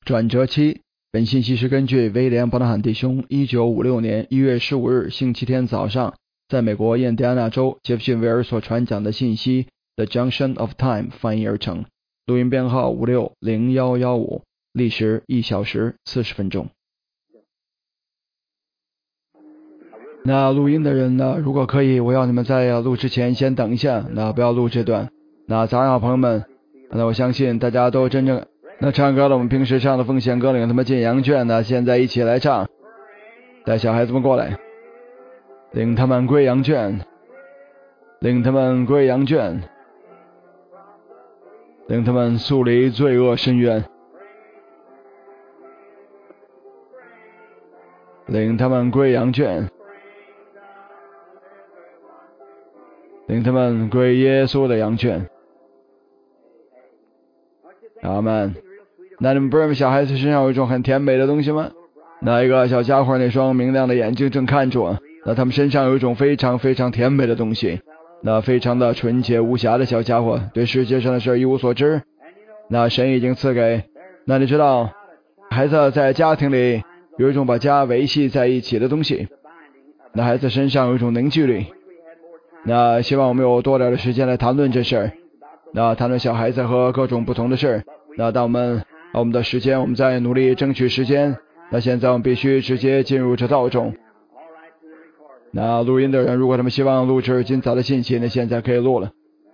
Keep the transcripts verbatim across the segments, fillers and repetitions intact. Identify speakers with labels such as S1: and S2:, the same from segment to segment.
S1: 转折期。本信息是根据威廉·伯纳罕弟兄一九五六年一月十五日星期天早上在美国印第安纳州杰弗逊维尔所传讲的信息 The Junction of Time 翻译而成，录音编号五六零一一五，历时一小时四十分钟。那录音的人呢，如果可以，我要你们在录之前先等一下，那不要录这段。那早上好朋友们，那我相信大家都真正那唱歌的，我们平时唱的奉献歌领他们进羊圈呢，现在一起来唱，带小孩子们过来，领他们归羊圈，领他们归羊圈，领他们速离罪恶深渊，领他们归羊圈，领他们归耶稣的羊圈。阿们。那你们不认为小孩子身上有一种很甜美的东西吗？那一个小家伙那双明亮的眼睛正看着我，那他们身上有一种非常非常甜美的东西，那非常的纯洁无瑕的小家伙，对世界上的事一无所知。那神已经赐给，那你知道孩子在家庭里有一种把家维系在一起的东西，那孩子身上有一种凝聚力。那希望我们有多点的时间来谈论这事儿，那谈论小孩子和各种不同的事儿。那当我们我们的时间，我们在努力争取时间，那现在我们必须直接进入这道中。那录音的人，如果他们希望录制今早的信息，那现在可以录了。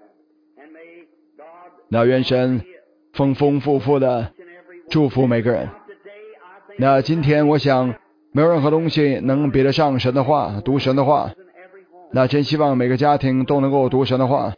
S1: 那愿神丰丰富富的祝福每个人。那今天我想没有任何东西能比得上神的话，读神的话。那真希望每个家庭都能够读神的话。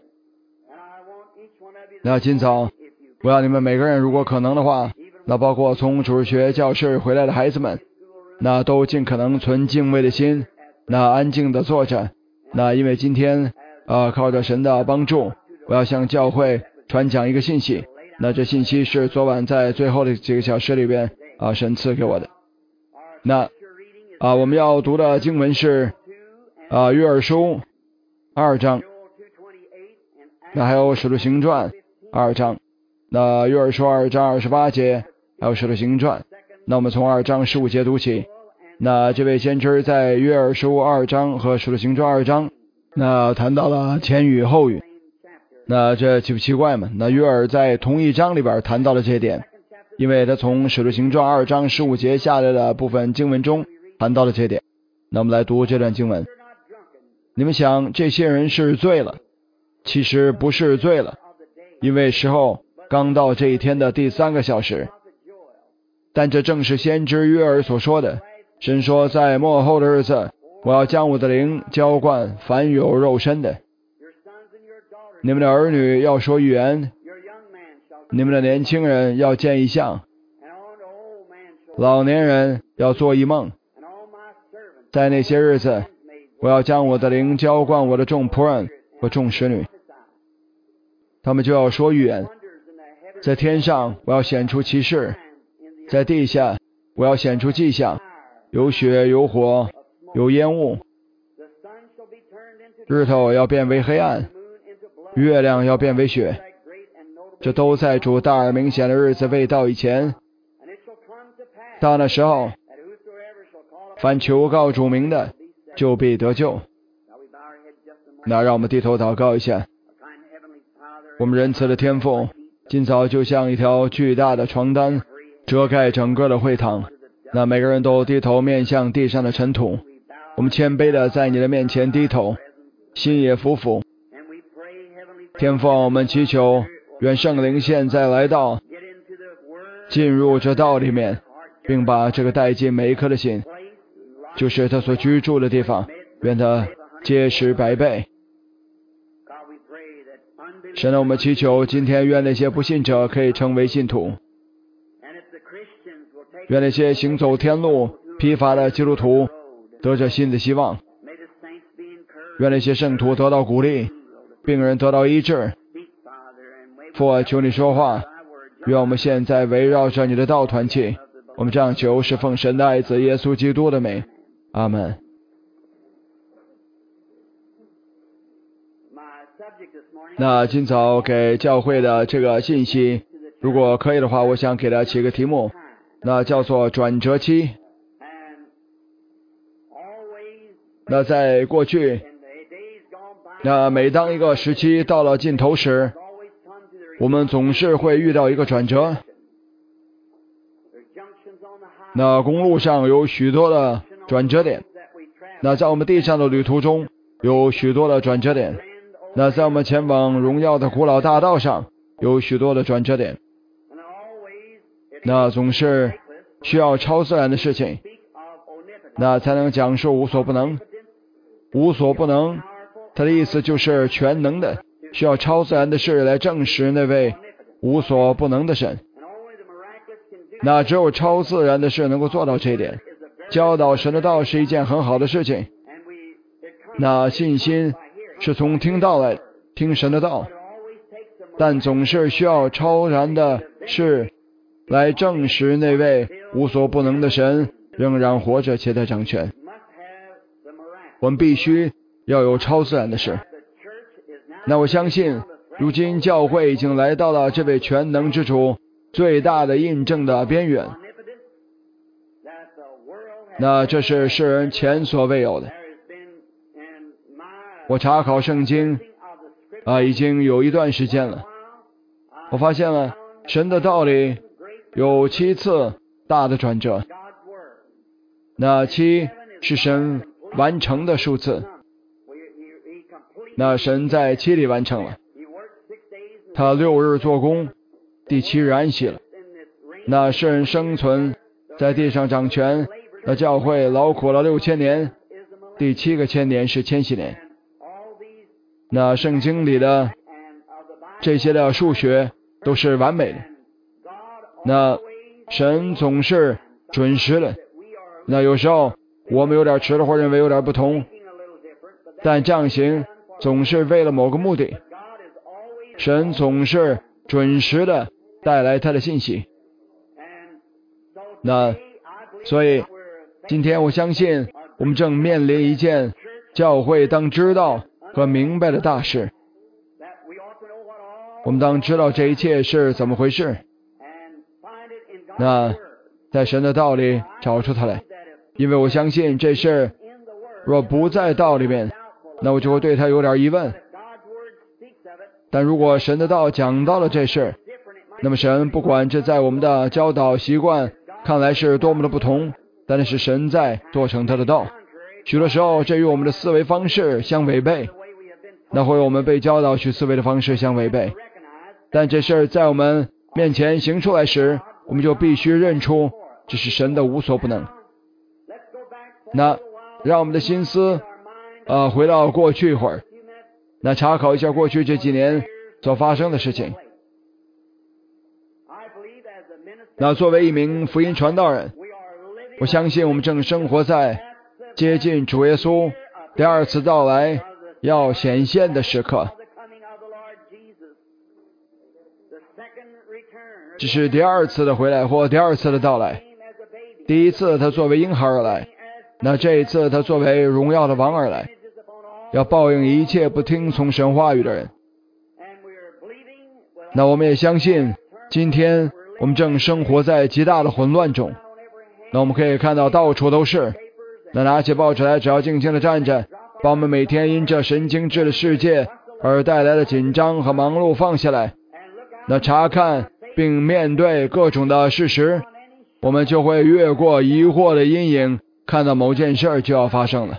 S1: 那今早我要你们每个人，如果可能的话，那包括从主日学教室回来的孩子们，那都尽可能存敬畏的心，那安静的坐着。那因为今天呃，靠着神的帮助，我要向教会传讲一个信息。那这信息是昨晚在最后的几个小时里边啊，神赐给我的。那啊，我们要读的经文是啊约珥书二章，那还有使徒行传二章。那约珥书二章二十八节，还有使徒行传。那我们从二章十五节读起。那这位先知在约珥书二章和使徒行传二章，那谈到了前语后语。那这奇不奇怪嘛？那约珥在同一章里边谈到了这点，因为他从使徒行传二章十五节下来的部分经文中谈到了这点。那我们来读这段经文。你们想这些人是醉了，其实不是醉了，因为时候刚到这一天的第三个小时。但这正是先知约珥所说的，神说在末后的日子，我要将我的灵浇灌凡有肉身的。你们的儿女要说预言，你们的年轻人要见异象，老年人要做异梦。在那些日子，我要将我的灵浇灌我的众仆人和众使女，他们就要说预言。在天上我要显出奇事，在地下我要显出迹象，有血有火有烟雾，日头要变为黑暗，月亮要变为雪。这都在主大而明显的日子未到以前。到那时候，凡求告主名的就必得救。那让我们低头祷告一下。我们仁慈的天父，今早就像一条巨大的床单遮盖整个的会堂，那每个人都低头面向地上的尘土。我们谦卑的在你的面前低头，心也服服。天父，我们祈求愿圣灵现在来到，进入这道里面，并把这个带进每一颗的心，就是他所居住的地方，愿他结实百倍。神啊，我们祈求今天愿那些不信者可以成为信徒，愿那些行走天路疲乏的基督徒得着新的希望，愿那些圣徒得到鼓励，病人得到医治。父啊，求你说话，愿我们现在围绕着你的道团契。我们这样求是奉神的爱子耶稣基督的名，阿们。那今早给教会的这个信息，如果可以的话，我想给他起个题目， 那叫做转折期。那在过去，那每当一个时期到了尽头时，我们总是会遇到一个转折。那公路上有许多的转折点，那在我们地上的旅途中有许多的转折点，那在我们前往荣耀的古老大道上有许多的转折点。那总是需要超自然的事情，那才能讲述无所不能。无所不能，它的意思就是全能的，需要超自然的事来证实那位无所不能的神。那只有超自然的事能够做到这一点。教导神的道是一件很好的事情。那信心是从听道来，听神的道，但总是需要超然的事来证实那位无所不能的神仍然活着且在掌权。我们必须要有超自然的事。那我相信如今教会已经来到了这位全能之主最大的印证的边缘，那这是世人前所未有的。我查考圣经啊，已经有一段时间了，我发现了神的道理有七次大的转折。那七是神完成的数字，那神在七里完成了。他六日做工，第七日安息了。那世人生存在地上掌权，那教会劳苦了六千年，第七个千年是千禧年。那圣经里的这些的数学都是完美的。那神总是准时的。那有时候我们有点迟了，或认为有点不同，但这样行总是为了某个目的。神总是准时的带来他的信息。那所以今天我相信我们正面临一件教会当知道和明白的大事。我们当知道这一切是怎么回事，那在神的道里找出它来。因为我相信这事若不在道里面，那我就会对他有点疑问。但如果神的道讲到了这事，那么神不管这在我们的教导习惯看来是多么的不同，但是神在做成他的道。许多时候这与我们的思维方式相违背，那会我们被教导去思维的方式相违背。但这事在我们面前行出来时，我们就必须认出这是神的无所不能。那让我们的心思呃回到过去一会儿，那查考一下过去这几年所发生的事情。那作为一名福音传道人，我相信我们正生活在接近主耶稣第二次到来要显现的时刻。这是第二次的回来或第二次的到来。第一次他作为婴孩而来，那这一次他作为荣耀的王而来，要报应一切不听从神话语的人。那我们也相信今天我们正生活在极大的混乱中。那我们可以看到到处都是，那拿起报纸来，只要静静的站着，把我们每天因这神经质的世界而带来的紧张和忙碌放下来，那查看并面对各种的事实，我们就会越过疑惑的阴影，看到某件事就要发生了。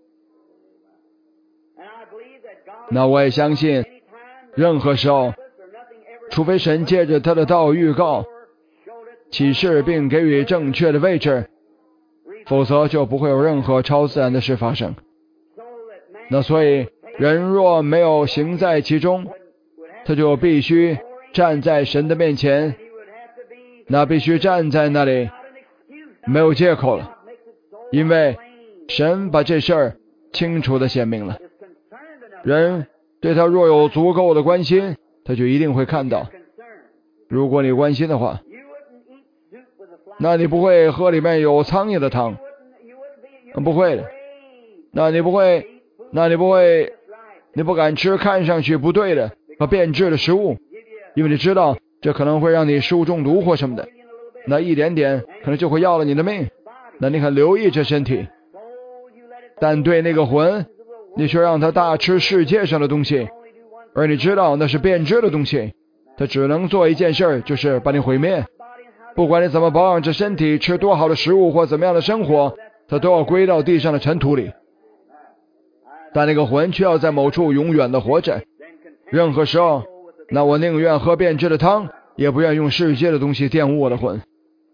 S1: 那我也相信任何时候，除非神借着他的道预告启示并给予正确的位置，否则就不会有任何超自然的事发生。那所以人若没有行在其中，他就必须站在神的面前，那必须站在那里，没有借口了，因为神把这事儿清楚地显明了。人对他若有足够的关心，他就一定会看到。如果你关心的话，那你不会喝里面有苍蝇的汤，不会的。那你不会，那你不会，你不敢吃看上去不对的和变质的食物，因为你知道这可能会让你食物中毒或什么的。 那一点点可能就会要了你的命。那你很留意这身体，但对那个魂，你却让他大吃世界上的东西，而你知道那是变质的东西，他只能做一件事，就是把你毁灭。不管你怎么保养这身体，吃多好的食物或怎么样的生活，它都要归到地上的尘土里。但那个魂却要在某处永远的活着。任何时候，那我宁愿喝变质的汤，也不愿用世界的东西玷污我的魂。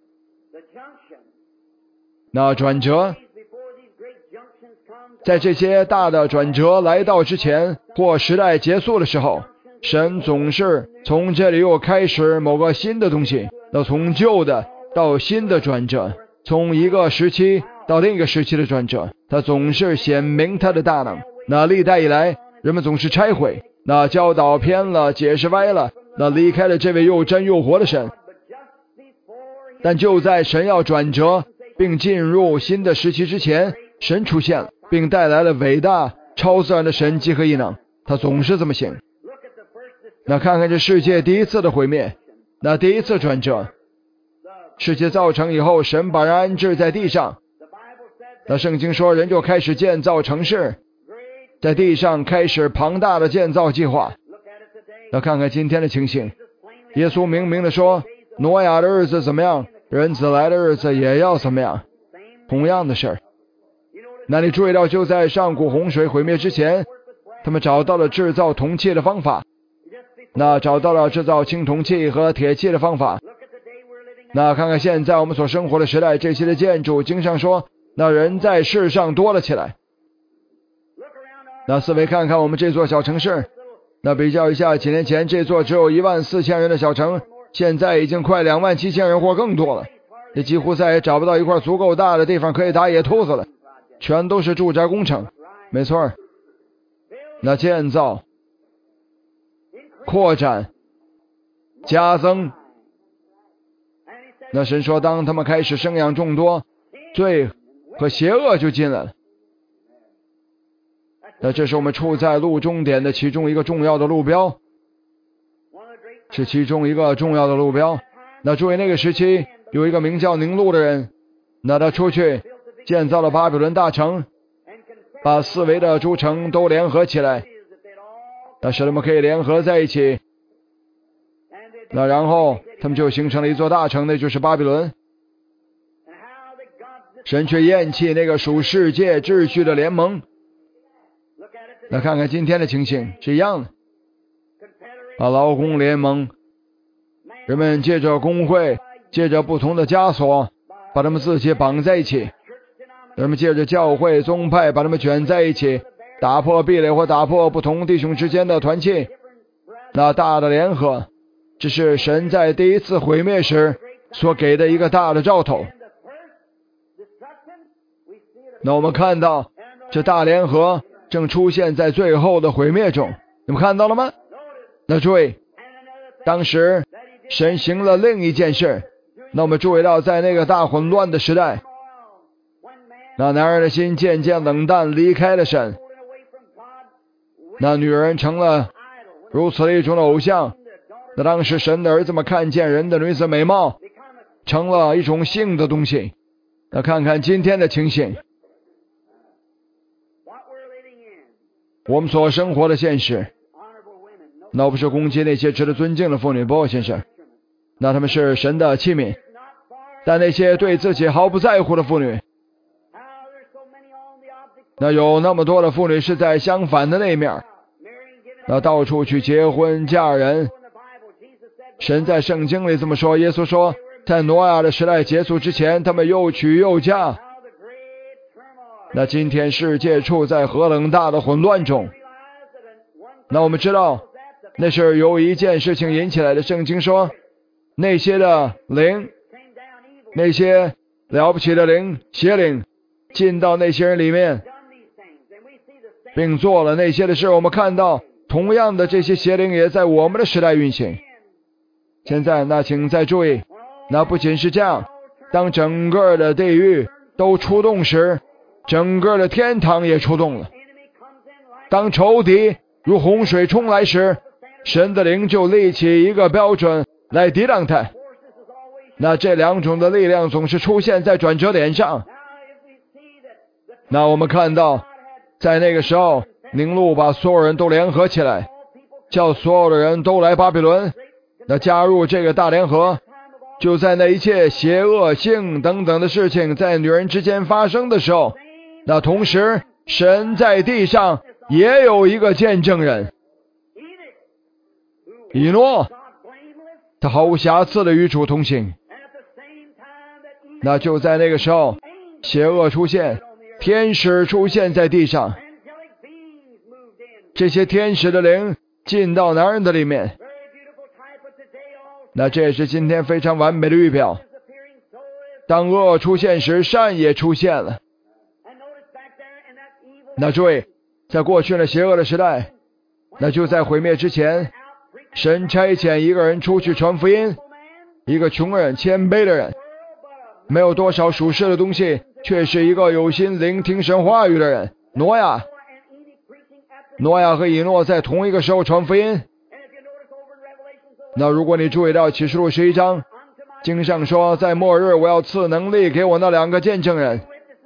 S1: 那转折，在这些大的转折来到之前，或时代结束的时候，神总是从这里又开始某个新的东西，那从旧的到新的转折，从一个时期到另一个时期的转折，他总是显明他的大能。那历代以来，人们总是拆毁，那教导偏了，解释歪了，那离开了这位又真又活的神。但就在神要转折并进入新的时期之前，神出现了，并带来了伟大超自然的神迹和异能。他总是这么行。那看看这世界第一次的毁灭，那第一次转折，世界造成以后，神把人安置在地上。那圣经说，人就开始建造城市，在地上开始庞大的建造计划。那看看今天的情形，耶稣明明的说，挪亚的日子怎么样，人子来的日子也要怎么样，同样的事儿。那你注意到，就在上古洪水毁灭之前，他们找到了制造铜器的方法，那找到了制造青铜器和铁器的方法。那看看现在我们所生活的时代，这些的建筑，经上说，那人在世上多了起来。那四围看看我们这座小城市，那比较一下几年前这座只有一万四千人的小城，现在已经快两万七千人或更多了。你几乎再也找不到一块足够大的地方可以打野兔子了，全都是住宅工程。没错，那建造、扩展、加增。那神说，当他们开始生养众多，罪和邪恶就进来了。那这是我们处在路终点的其中一个重要的路标，是其中一个重要的路标。那注意，那个时期有一个名叫宁禄的人，那他出去建造了巴比伦大城，把四围的诸城都联合起来，那使他们可以联合在一起。那然后他们就形成了一座大城，那就是巴比伦。神却厌弃那个属世界秩序的联盟。那看看今天的情形是一样的，啊，劳工联盟，人们借着工会，借着不同的枷锁，把他们自己绑在一起。人们借着教会宗派，把他们卷在一起，打破壁垒或打破不同弟兄之间的团契。那大的联合，这是神在第一次毁灭时所给的一个大的兆头。那我们看到这大联合正出现在最后的毁灭中，你们看到了吗？那注意，当时神行了另一件事。那我们注意到，在那个大混乱的时代，那男人的心渐渐冷淡，离开了神。那女人成了如此一种的偶像。那当时神的儿子们看见人的女子美貌，成了一种性的东西。那看看今天的情形，我们所生活的现实，那不是攻击那些值得尊敬的妇女，不，先生，那他们是神的器皿。但那些对自己毫不在乎的妇女，那有那么多的妇女是在相反的那一面，那到处去结婚嫁人。神在圣经里这么说，耶稣说，在挪亚的时代结束之前，他们又娶又嫁。那今天世界处在何等大的混乱中。那我们知道，那是由一件事情引起来的。圣经说，那些的灵，那些了不起的灵，邪灵进到那些人里面，并做了那些的事。我们看到同样的这些邪灵也在我们的时代运行。现在那请再注意，那不仅是这样，当整个的地狱都出动时，整个的天堂也出动了。当仇敌如洪水冲来时，神的灵就立起一个标准来抵挡他。 那这两种的力量总是出现在转折点上。那我们看到，在那个时候，宁录把所有人都联合起来，叫所有的人都来巴比伦，那加入这个大联合。就在那一切邪恶性等等的事情在女人之间发生的时候，那同时神在地上也有一个见证人，以诺，他毫无瑕疵的与主同行。那就在那个时候，邪恶出现，天使出现在地上，这些天使的灵进到男人的里面。那这也是今天非常完美的预表。当恶出现时，善也出现了。那注意，在过去的邪恶的时代，那就在毁灭之前，神差遣一个人出去传福音，一个穷人、谦卑的人，没有多少属世的东西，却是一个有心聆听神话语的人。挪亚，挪亚和以诺在同一个时候传福音。那如果你注意到启示录十一章，经上说，在末日我要赐能力给我那两个见证人。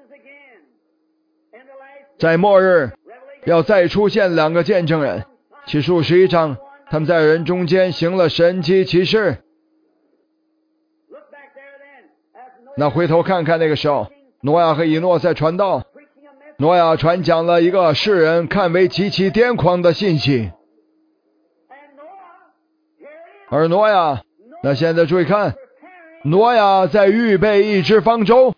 S1: 在末日要再出现两个见证人。启示录十一章，他们在人中间行了神迹奇事。那回头看看那个时候，挪亚和以诺在传道。挪亚传讲了一个世人看为极其癫狂的信息。而挪亚，那现在注意看，挪亚在预备一只方舟，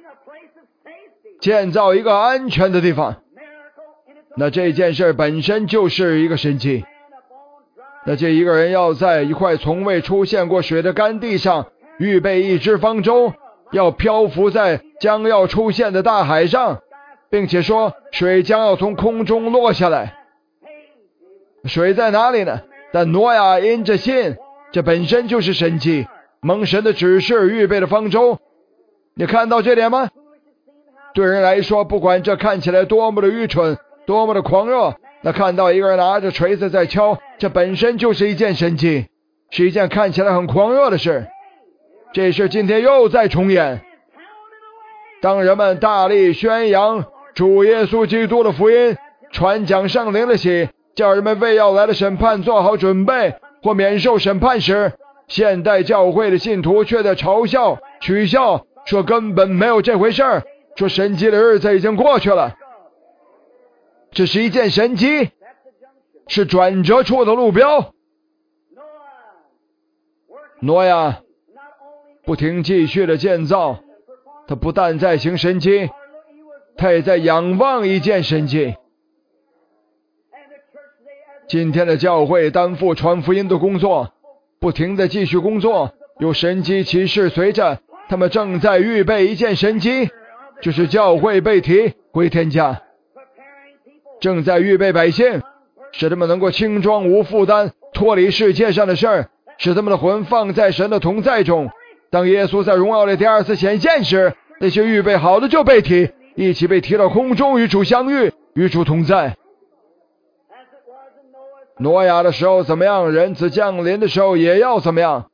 S1: 建造一个安全的地方。那这件事本身就是一个神迹。那这一个人要在一块从未出现过水的干地上预备一只方舟，要漂浮在将要出现的大海上，并且说水将要从空中落下来。水在哪里呢？但挪亚因着信，这本身就是神迹，蒙神的指示预备的方舟。你看到这点吗？对人来说，不管这看起来多么的愚蠢，多么的狂热，那看到一个人拿着锤子在敲，这本身就是一件神迹，是一件看起来很狂热的事。这事今天又在重演。当人们大力宣扬主耶稣基督的福音，传讲圣灵的喜，叫人们为要来的审判做好准备或免受审判时，现代教会的信徒却在嘲笑、取笑，说根本没有这回事儿，说神迹的日子已经过去了。这是一件神迹，是转折处的路标。挪亚不停继续的建造，他不但在行神迹，他也在仰望一件神迹。今天的教会担负传福音的工作，不停的继续工作，有神迹奇事随着，他们正在预备一件神迹，就是教会被提归天家，正在预备百姓，使他们能够轻装无负担，脱离世界上的事儿，使他们的魂放在神的同在中。当耶稣在荣耀的第二次显现时，那些预备好的就被提，一起被提到空中，与主相遇，与主同在。挪亚的时候怎么样，人子降临的时候也要怎么样。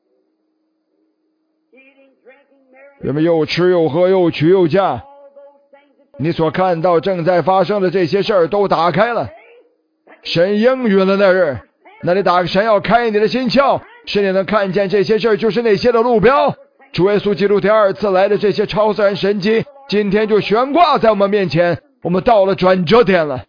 S1: 人们又吃又喝，又娶又嫁，你所看到正在发生的这些事儿都打开了。神应允了那日，那里打神要开你的心窍，使你能看见这些事儿就是那些的路标。主耶稣基督第二次来的这些超自然神迹，今天就悬挂在我们面前，我们到了转折点了。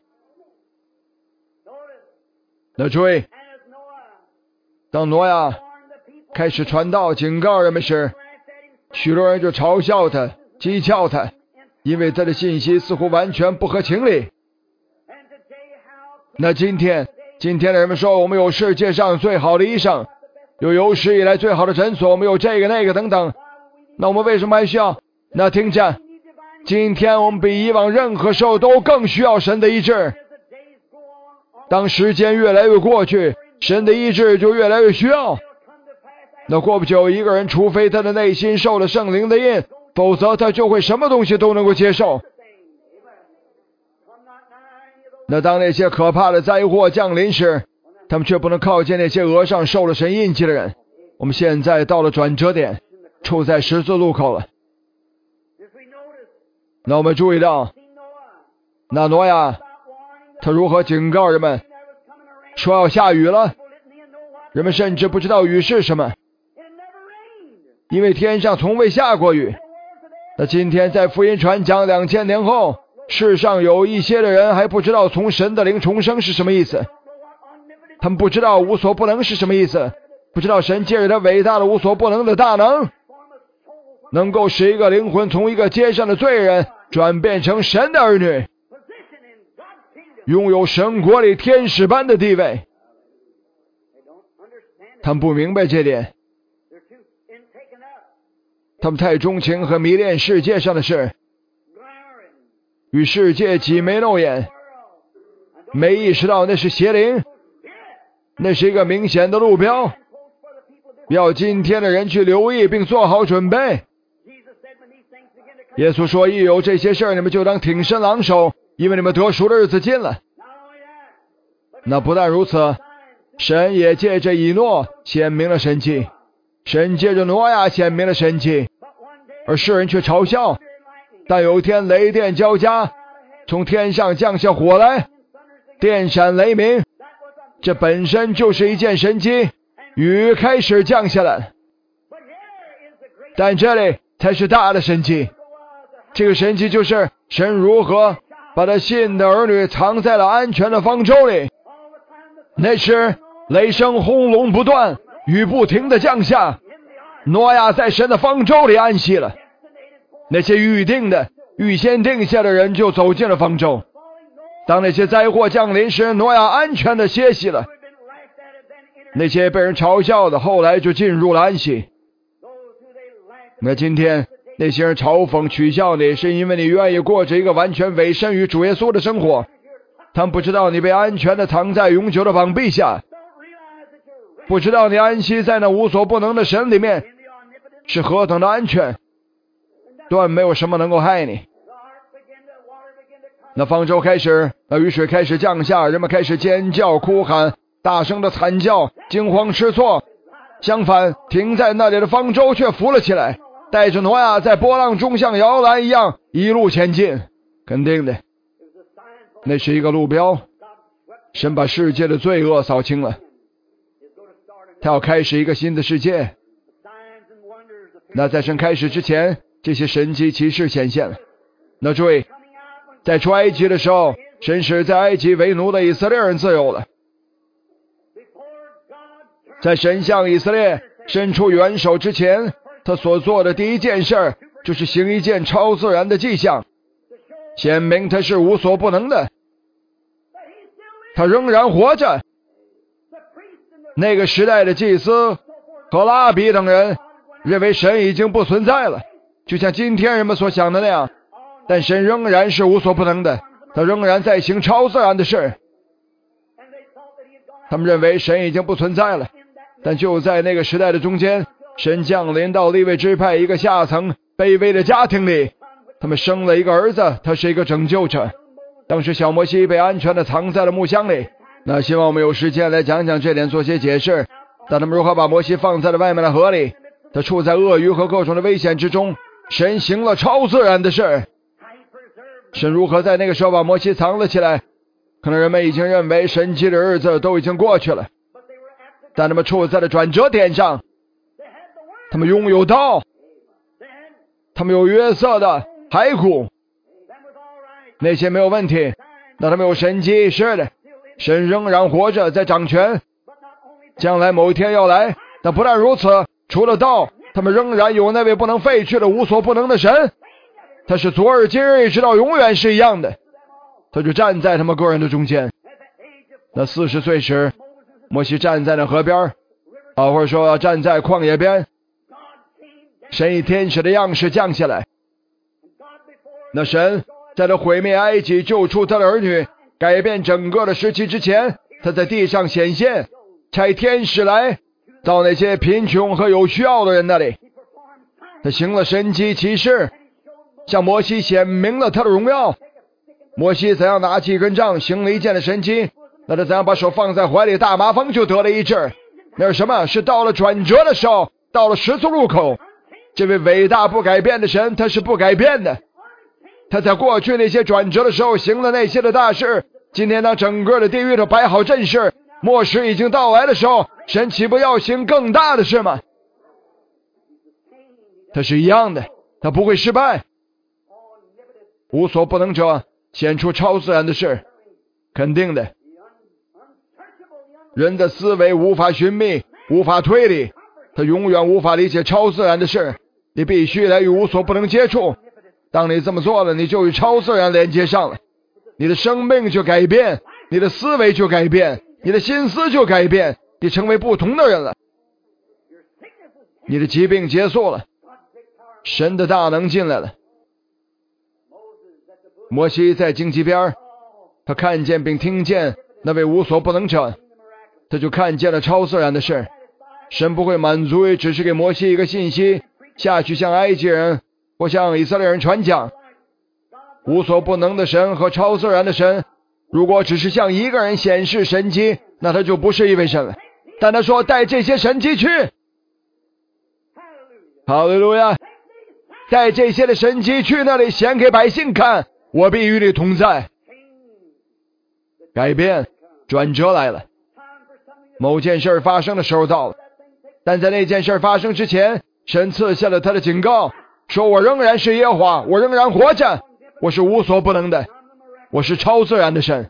S1: 那注意，当挪亚开始传道警告人们时，许多人就嘲笑他、讥诮他，因为他的信息似乎完全不合情理。那今天今天的人们说，我们有世界上最好的医生，有有史以来最好的诊所，我们有这个那个等等，那我们为什么还需要？那听着，今天我们比以往任何时候都更需要神的医治。当时间越来越过去，神的医治就越来越需要。那过不久，一个人除非他的内心受了圣灵的印，否则他就会什么东西都能够接受。那当那些可怕的灾祸降临时，他们却不能靠近那些额上受了神印记的人。我们现在到了转折点， 处在十字路口了。那我们注意到，那挪亚他如何警告人们说要下雨了，人们甚至不知道雨是什么，因为天上从未下过雨。那今天在福音传讲两千年后，世上有一些的人还不知道从神的灵重生是什么意思，他们不知道无所不能是什么意思，不知道神借着他伟大的无所不能的大能，能够使一个灵魂从一个街上的罪人转变成神的儿女，拥有神国里天使般的地位。他们不明白这点，他们太钟情和迷恋世界上的事，与世界挤眉弄眼，没意识到那是邪灵，那是一个明显的路标，要今天的人去留意并做好准备。耶稣说，一有这些事儿，你们就当挺身昂首，因为你们得赎的日子近了。那不但如此，神也借着以诺显明了神迹，神借着挪亚显明了神迹，而世人却嘲笑。但有一天雷电交加，从天上降下火来，电闪雷鸣，这本身就是一件神迹，雨开始降下来。但这里才是大的神迹，这个神迹就是神如何把他信的儿女藏在了安全的方舟里。那时雷声轰隆不断，雨不停地降下，挪亚在神的方舟里安息了。那些预定的预先定下的人就走进了方舟，当那些灾祸降临时，挪亚安全地歇息了。那些被人嘲笑的后来就进入了安息。那今天那些人嘲讽取笑你，是因为你愿意过着一个完全委身于主耶稣的生活，他们不知道你被安全地藏在永久的膀臂下，不知道你安息在那无所不能的神里面是何等的安全，断没有什么能够害你。那方舟开始，那雨水开始降下，人们开始尖叫哭喊，大声的惨叫，惊慌失措。相反，停在那里的方舟却浮了起来，带着挪亚在波浪中像摇篮一样一路前进。肯定的，那是一个路标，神把世界的罪恶扫清了，他要开始一个新的世界。那在神开始之前，这些神迹奇事显现了。那注意，在出埃及的时候，神使在埃及为奴的以色列人自由了。在神向以色列伸出援手之前，他所做的第一件事就是行一件超自然的迹象，显明他是无所不能的，他仍然活着。那个时代的祭司和拉比等人认为神已经不存在了，就像今天人们所想的那样，但神仍然是无所不能的，他仍然在行超自然的事。他们认为神已经不存在了，但就在那个时代的中间，神降临到利未支派一个下层卑微的家庭里，他们生了一个儿子，他是一个拯救者。当时小摩西被安全地藏在了木箱里，那希望我们有时间来讲讲这点，做些解释。但他们如何把摩西放在了外面的河里，他处在鳄鱼和各种的危险之中，神行了超自然的事。神如何在那个时候把摩西藏了起来，可能人们已经认为神迹的日子都已经过去了，但他们处在了转折点上。他们拥有刀，他们有约瑟的骸骨，那些没有问题。那他们有神迹，是的，神仍然活着，在掌权，将来某一天要来。但不但如此，除了道，他们仍然有那位不能废去的无所不能的神，他是昨日今日一直到永远是一样的，他就站在他们个人的中间。那四十岁时，摩西站在那河边啊，或者说要站在旷野边，神以天使的样式降下来。那神在他毁灭埃及，救出他的儿女，改变整个的时期之前，他在地上显现，差天使来到那些贫穷和有需要的人那里，他行了神迹奇事，向摩西显明了他的荣耀。摩西怎样拿起一根杖行了一件的神迹，那他怎样把手放在怀里，大麻风就得了医治。那是什么？是到了转折的时候，到了十字路口， 这位伟大不改变的神，他是不改变的。他在过去那些转折的时候行了那些的大事，今天当整个的地狱都摆好阵势，末世已经到来的时候，神岂不要行更大的事吗？他是一样的，他不会失败。无所不能者显出超自然的事，肯定的。人的思维无法寻觅，无法推理，他永远无法理解超自然的事。你必须来与无所不能接触，当你这么做了，你就与超自然连接上了，你的生命就改变，你的思维就改变，你的心思就改变，你成为不同的人了，你的疾病结束了，神的大能进来了。摩西在荆棘边，他看见并听见那位无所不能者，他就看见了超自然的事。神不会满足于只是给摩西一个信息，下去向埃及人或向以色列人传讲。无所不能的神和超自然的神，如果只是向一个人显示神迹，那他就不是一位神了。但他说带这些神迹去，哈利路亚，带这些的神迹去那里显给百姓看，我必与你同在。改变转折来了，某件事发生的时候到了，但在那件事发生之前，神赐下了他的警告，说我仍然是耶和华，我仍然活着，我是无所不能的，我是超自然的神。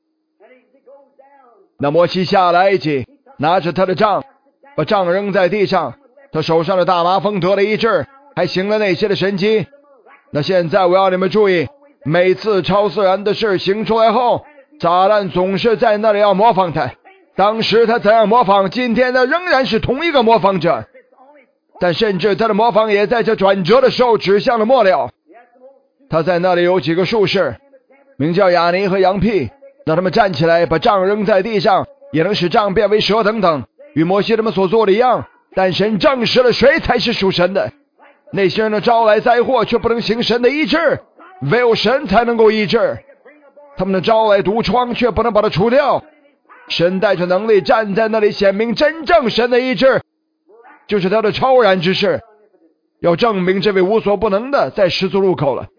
S1: 那摩西下了埃及，拿着他的杖，把杖扔在地上，他手上的大麻风得了医治，还行了那些的神迹。那现在我要你们注意，每次超自然的事行出来后，撒旦总是在那里要模仿他。当时他怎样模仿，今天他仍然是同一个模仿者，但甚至他的模仿也在这转折的时候指向了末了。他在那里有几个术士，名叫亚尼和杨屁，让他们站起来，把杖扔在地上，也能使杖变为蛇等等，与摩西他们所做的一样。但神证实了谁才是属神的。那些人的招来灾祸，却不能行神的医治，唯有神才能够医治。他们的招来毒疮，却不能把它除掉。神带着能力站在那里，显明真正神的医治就是他的超然之事，要证明这位无所不能的在十字路口了。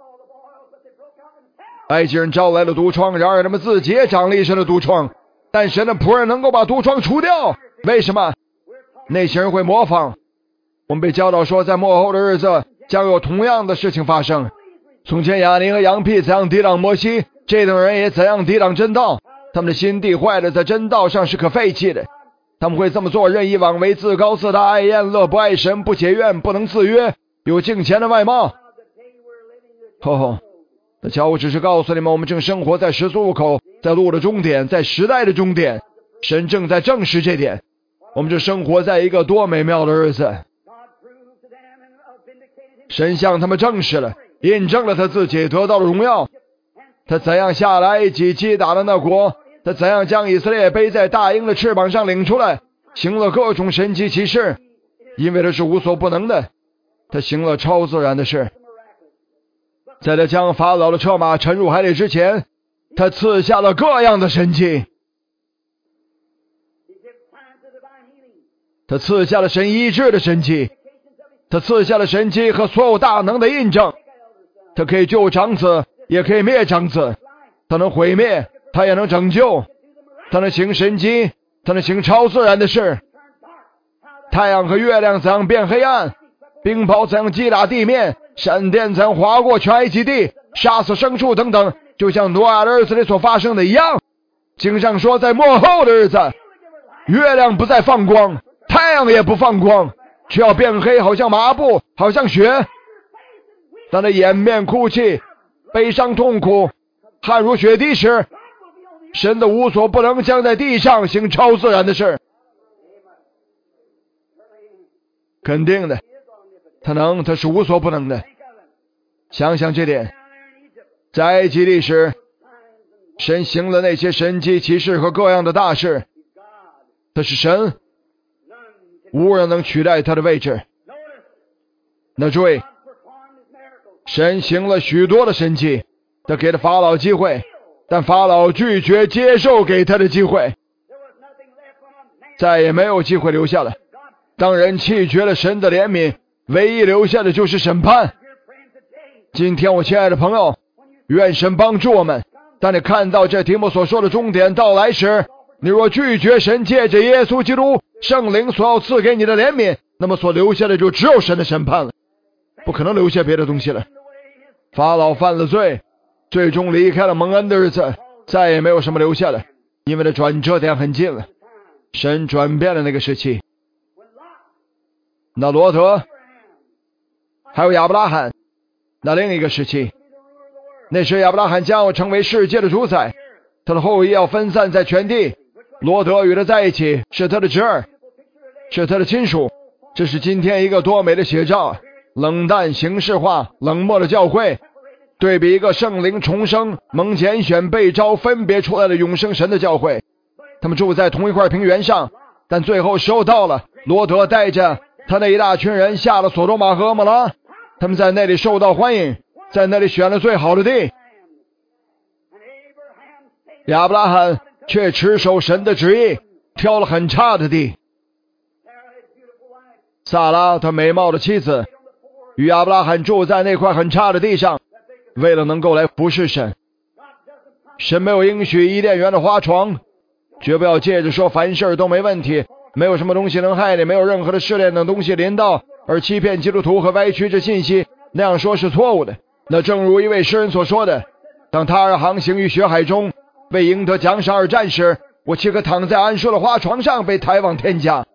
S1: 埃及人招来了毒疮，然而他们自己也长了一身的毒疮，但神的仆人能够把毒疮除掉。为什么？那些人会模仿。我们被教导说，在末后的日子将有同样的事情发生。从前亚尼和杨屁怎样抵挡摩西，这等人也怎样抵挡真道。他们的心地坏的在真道上是可废弃的，他们会这么做，任意妄为，自高自大，爱厌乐，不爱神，不结怨，不能自约，有敬虔的外貌。吼吼，那瞧，我只是告诉你们，我们正生活在十字路口，在路的终点，在时代的终点，神正在证实这点。我们正生活在一个多美妙的日子，神向他们证实了，印证了他自己，得到了荣耀。他怎样下来埃及，击打了那国，他怎样将以色列背在大鹰的翅膀上领出来，行了各种神迹奇事，因为他是无所不能的，他行了超自然的事。在他将法老的车马沉入海里之前，他赐下了各样的神迹，他赐下了神医治的神迹，他赐下了神迹和所有大能的印证。他可以救长子，也可以灭长子，他能毁灭，他也能拯救，他能行神迹，他能行超自然的事。太阳和月亮怎样变黑暗，冰雹怎样击打地面，闪电怎样划过全埃及地，杀死牲畜等等，就像挪亚的日子里所发生的一样。经上说，在末后的日子，月亮不再放光，太阳也不放光，却要变黑，好像麻布，好像雪。当他掩面哭泣，悲伤痛苦，汗如血滴时，神的无所不能将在地上行超自然的事。肯定的，他能，他是无所不能的。想想这点，在埃及历史，神行了那些神迹奇事和各样的大事，他是神，无人能取代他的位置。那注意，神行了许多的神迹，他给了法老机会，但法老拒绝接受给他的机会，再也没有机会留下了。当人弃绝了神的怜悯， 唯一留下的就是审判。今天我亲爱的朋友，愿神帮助我们。当你看到这题目所说的终点到来时，你若拒绝神借着耶稣基督圣灵所要赐给你的怜悯，那么所留下的就只有神的审判了，不可能留下别的东西了。法老犯了罪，最终离开了蒙恩的日子，再也没有什么留下了，因为的转折点很近了。神转变了那个时期。那罗德还有亚伯拉罕，那另一个时期，那时亚伯拉罕将要成为世界的主宰，他的后裔要分散在全地。罗德与他在一起，是他的侄儿，是他的亲属。这是今天一个多美的写照。冷淡形式化冷漠的教会，对比一个圣灵重生蒙拣选被召分别出来的永生神的教会。他们住在同一块平原上，但最后时候到了，罗德带着他那一大群人下了索多玛和蛾摩拉，他们在那里受到欢迎，在那里选了最好的地。亚伯拉罕却持守神的旨意，挑了很差的地。撒拉他美貌的妻子与亚伯拉罕住在那块很差的地上，为了能够来服侍神。神没有应许伊甸园的花床，绝不要借着说凡事都没问题，没有什么东西能害你，没有任何的试炼等东西临到，而欺骗基督徒和歪曲这信息，那样说是错误的。那正如一位诗人所说的，当他儿航行于血海中，为赢得奖赏而战时，我岂可躺在安舒的花床上被抬往天家？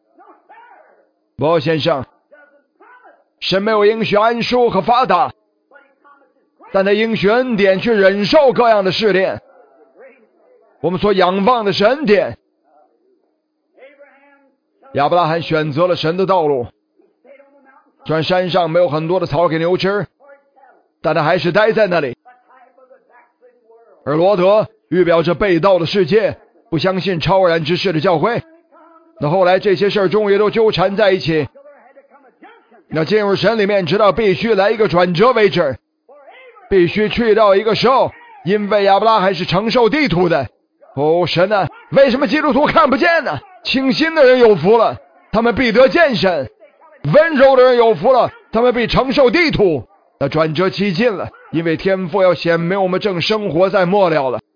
S1: 不，先生，神没有应许安舒和发达，但他应许恩典去忍受各样的试炼。我们所仰望的是恩典。亚伯拉罕选择了神的道路，虽然山上没有很多的草给牛吃，但他还是待在那里。而罗德预表着背道的世界，不相信超然之事的教会。那后来这些事儿终于都纠缠在一起，那进入神里面直到必须来一个转折为止，必须去到一个时候，因为亚伯拉罕是承受地土的。哦，神啊，为什么基督徒看不见呢？清心的人有福了，他们必得见神；温柔的人有福了，他们必承受地土。那转折期近了，因为天父要显明我们正生活在末了了。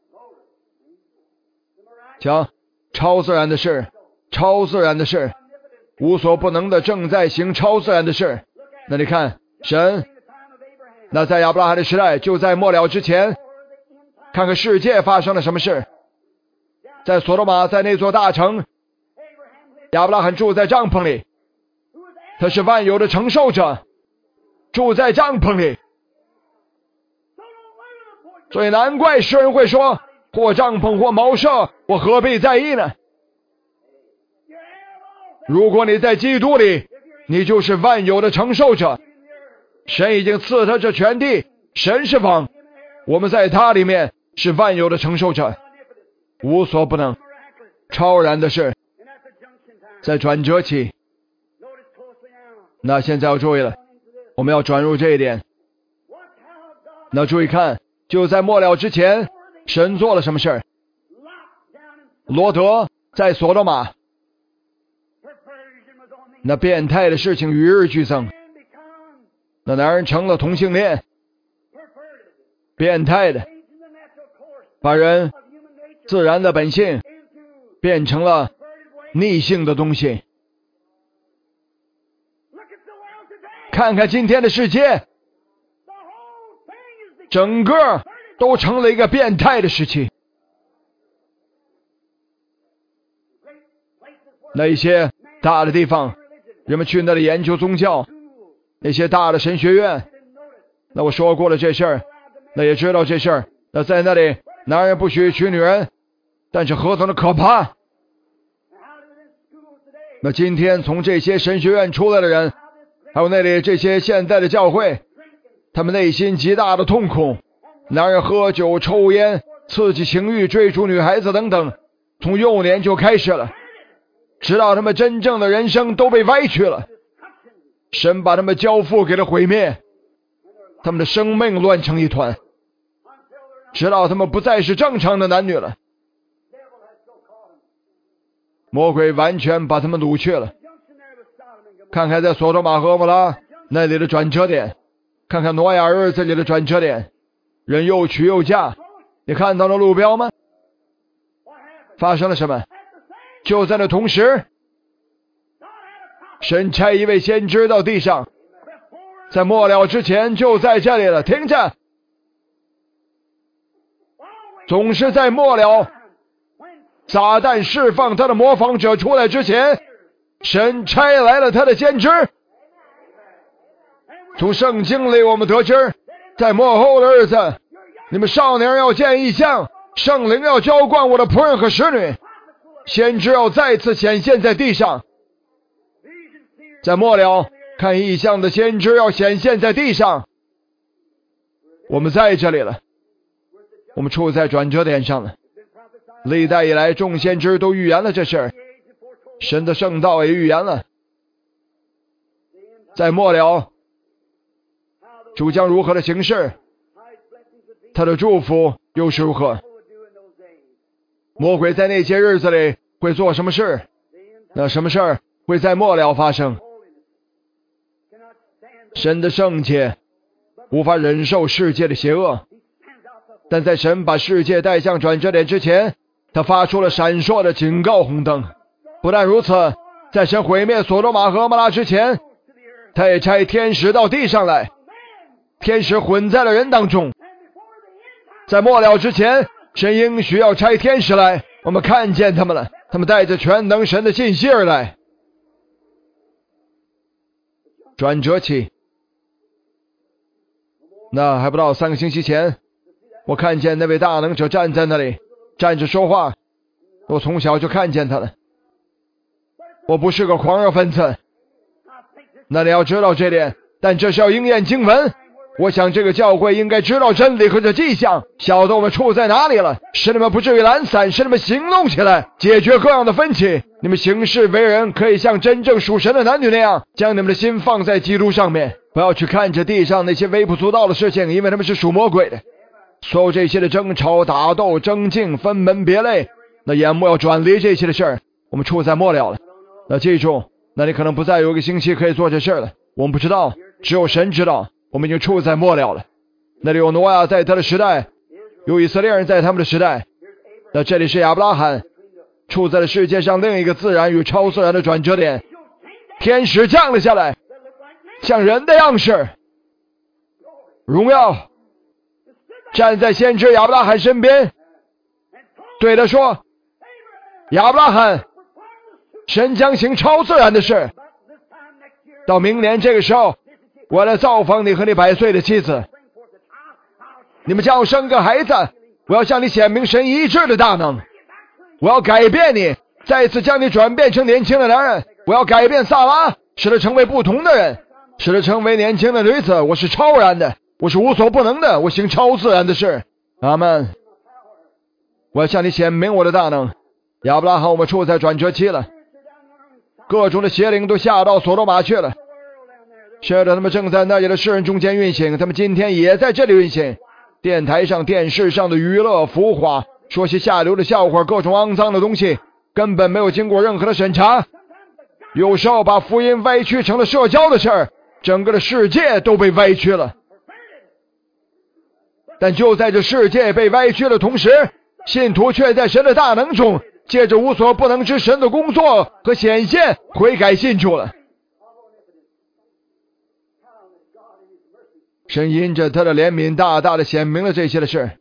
S1: 瞧，超自然的事，超自然的事，无所不能的正在行超自然的事。那你看，神，那在亚伯拉罕的时代，就在末了之前，看看世界发生了什么事。在索多玛，在那座大城，亚伯拉罕住在帐篷里，他是万有的承受者，住在帐篷里。所以难怪诗人会说，或帐篷或茅舍，我何必在意呢？如果你在基督里，你就是万有的承受者。神已经赐他这全地，神是王，我们在他里面是万有的承受者，无所不能，超然的事。在转折期，那现在要注意了，我们要转入这一点。那注意看，就在末了之前，神做了什么事儿？罗德在索多玛，那变态的事情与日俱增。那男人成了同性恋，变态的，把人自然的本性变成了逆性的东西。看看今天的世界，整个都成了一个变态的时期。那一些大的地方，人们去那里研究宗教，那些大的神学院，那我说过了这事儿，那也知道这事儿。那在那里，男人不许娶女人，但是何等的可怕！那今天从这些神学院出来的人，还有那里这些现代的教会，他们内心极大的痛苦。男人喝酒、抽烟、刺激情欲、追逐女孩子等等，从幼年就开始了，直到他们真正的人生都被歪曲了。神把他们交付给了毁灭，他们的生命乱成一团，直到他们不再是正常的男女了。魔鬼完全把他们掳去了。 看看在索多玛和蛾摩拉那里的转折点，看看挪亚日子里的转折点，人又娶又嫁，你看到了路标吗？发生了什么？就在那同时，神差一位先知到地上，在末了之前就在这里了。听着，总是在末了，撒旦释放他的模仿者出来之前，神差来了他的先知。从圣经里我们得知，在末后的日子，你们少年要见异象，圣灵要浇灌我的仆人和使女，先知要再次显现在地上。在末了，看异象的先知要显现在地上。我们在这里了，我们处在转折点上了。历代以来，众先知都预言了这事儿，神的圣道也预言了。在末了，主将如何的行事，他的祝福又是如何？魔鬼在那些日子里会做什么事？那什么事儿会在末了发生？神的圣洁无法忍受世界的邪恶，但在神把世界带向转折点之前，他发出了闪烁的警告红灯。不但如此，在神毁灭索多玛和蛾摩拉之前，他也差天使到地上来，天使混在了人当中。在末了之前，神应许要差天使来，我们看见他们了，他们带着全能神的信息而来。转折期，那还不到三个星期前，我看见那位大能者站在那里，站着说话。我从小就看见他了。我不是个狂热分子，那你要知道这点，但这是要应验经文。我想这个教会应该知道真理和这迹象，晓得我们处在哪里了，使你们不至于懒散，使你们行动起来，解决各样的分歧。你们行事为人可以像真正属神的男女那样，将你们的心放在基督上面，不要去看着地上那些微不足道的事情，因为他们是属魔鬼的。所有这些的争吵、打斗、争竞、分门别类，那眼目要转离这些的事儿。我们处在末了了，那记住，那你可能不再有一个星期可以做这事了。我们不知道，只有神知道。我们已经处在末了了。那里有挪亚在他的时代，有以色列人在他们的时代。那这里是亚伯拉罕，处在了世界上另一个自然与超自然的转折点。天使降了下来，像人的样式，荣耀站在先知亚伯拉罕身边，对他说：亚伯拉罕，神将行超自然的事。到明年这个时候，我来造访你和你百岁的妻子，你们将要生个孩子。我要向你显明神医治的大能，我要改变你，再次将你转变成年轻的男人。我要改变萨拉，使他成为不同的人，使他成为年轻的女子。我是超然的，我是无所不能的，我行超自然的事。阿们。我要向你显明我的大能。亚伯拉罕，我们处在转折期了，各种的邪灵都下到索多玛去了，是的，他们正在那里的世人中间运行，他们今天也在这里运行。电台上、电视上的娱乐浮华，说些下流的笑话，各种肮脏的东西，根本没有经过任何的审查。有时候把福音歪曲成了社交的事儿，整个的世界都被歪曲了。但就在这世界被歪曲的同时，信徒却在神的大能中，借着无所不能之神的工作和显现，悔改信主了。神因着他的怜悯大大的显明了这些的事。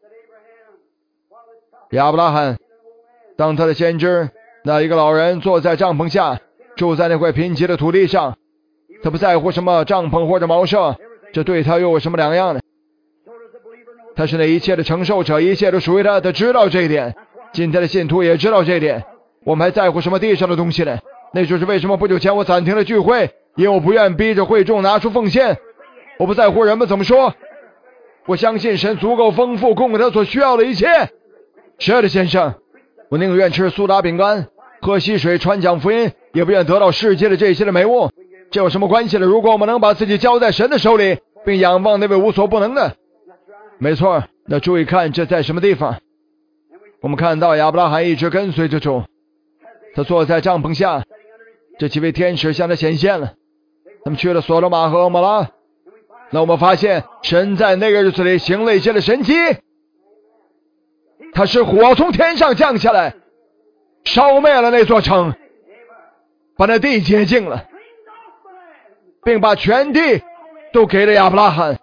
S1: 亚伯拉罕当他的先知，那一个老人坐在帐篷下，住在那块贫瘠的土地上，他不在乎什么帐篷或者茅舍，这对他又有什么两样呢？他是那一切的承受者，一切都属于他，他知道这一点。今天的信徒也知道这一点。我们还在乎什么地上的东西呢？那就是为什么不久前我暂停了聚会，因为我不愿逼着会众拿出奉献。我不在乎人们怎么说，我相信神足够丰富，供给他所需要的一切。是的，先生，我宁愿吃苏打饼干，喝溪水，传讲福音，也不愿得到世界的这些的美物。这有什么关系呢？如果我们能把自己交在神的手里，并仰望那位无所不能的。没错，那注意看这在什么地方。我们看到亚伯拉罕一直跟随着主，他坐在帐篷下， 这几位天使向他显现了，他们去了索罗玛和蛾摩拉。那我们发现神在那个日子里行了一些的神迹，他是火从天上降下来，烧灭了那座城，把那地洁净了，并把全地都给了亚伯拉罕。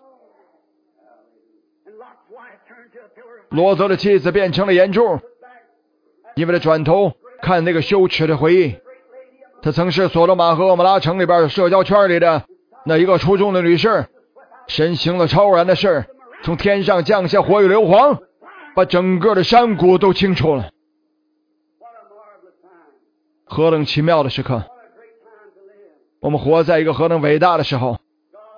S1: 罗德的妻子变成了岩柱，因为他转头看那个羞耻的回忆。他曾是索罗玛和蛾摩拉城里边社交圈里的那一个出众的女士。神行了超然的事，从天上降下火与硫磺，把整个的山谷都清除了。何等奇妙的时刻！我们活在一个何等伟大的时候！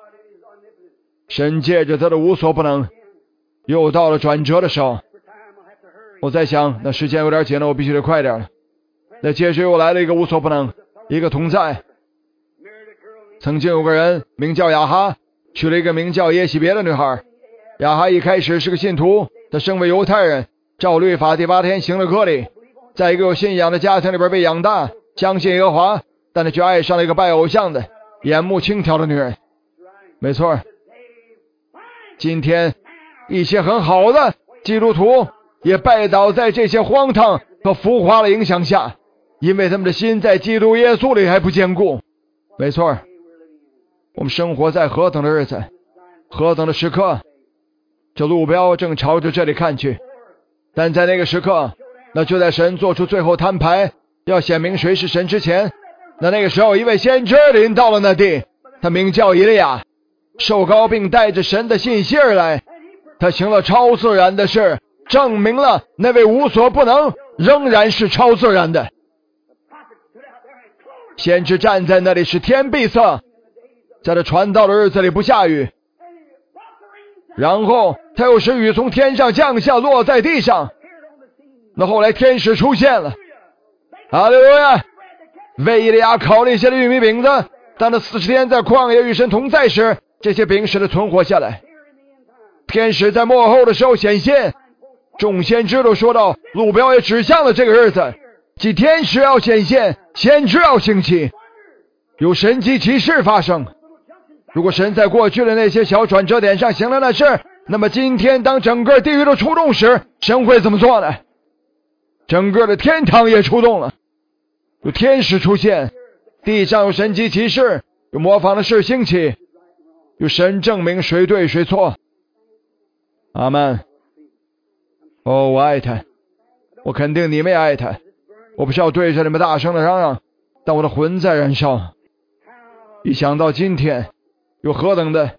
S1: 神借着他的无所不能，又到了转折的时候。我在想，那时间有点紧了，我必须得快点了。那接着又来了一个无所不能，一个同在。曾经有个人名叫亚哈，娶了一个名叫耶洗别的女孩。亚哈一开始是个信徒，他身为犹太人，照律法第八天行了割礼，在一个有信仰的家庭里边被养大，相信耶和华，但他却爱上了一个拜偶像的眼目轻佻的女人。没错，今天一些很好的基督徒也拜倒在这些荒唐和浮华的影响下，因为他们的心在基督耶稣里还不坚固。没错，我们生活在何等的日子，何等的时刻，这路标正朝着这里看去。但在那个时刻，那就在神做出最后摊牌，要显明谁是神之前，那那个时候一位先知临到了那地，他名叫以利亚，受膏并带着神的信息而来。他行了超自然的事，证明了那位无所不能仍然是超自然的。先知站在那里使天闭塞，在他传道的日子里不下雨，然后他又使雨从天上降下，落在地上。那后来天使出现了，哈利路亚！为以利亚烤了一些的玉米饼子，当他四十天在旷野与神同在时，这些饼使他存活下来。天使在末后的时候显现，众先知都说到，路标也指向了这个日子，即天使要显现，先知要兴起，有神迹奇事发生。如果神在过去的那些小转折点上行了那事，那么今天当整个地狱都出动时，神会怎么做呢？整个的天堂也出动了，有天使出现，地上有神迹奇事，有模仿的事兴起，有神证明谁对谁错。阿们。哦，我爱他，我肯定你们也爱他。我不是要对着你们大声的嚷嚷，但我的魂在燃烧。一想到今天有何等的，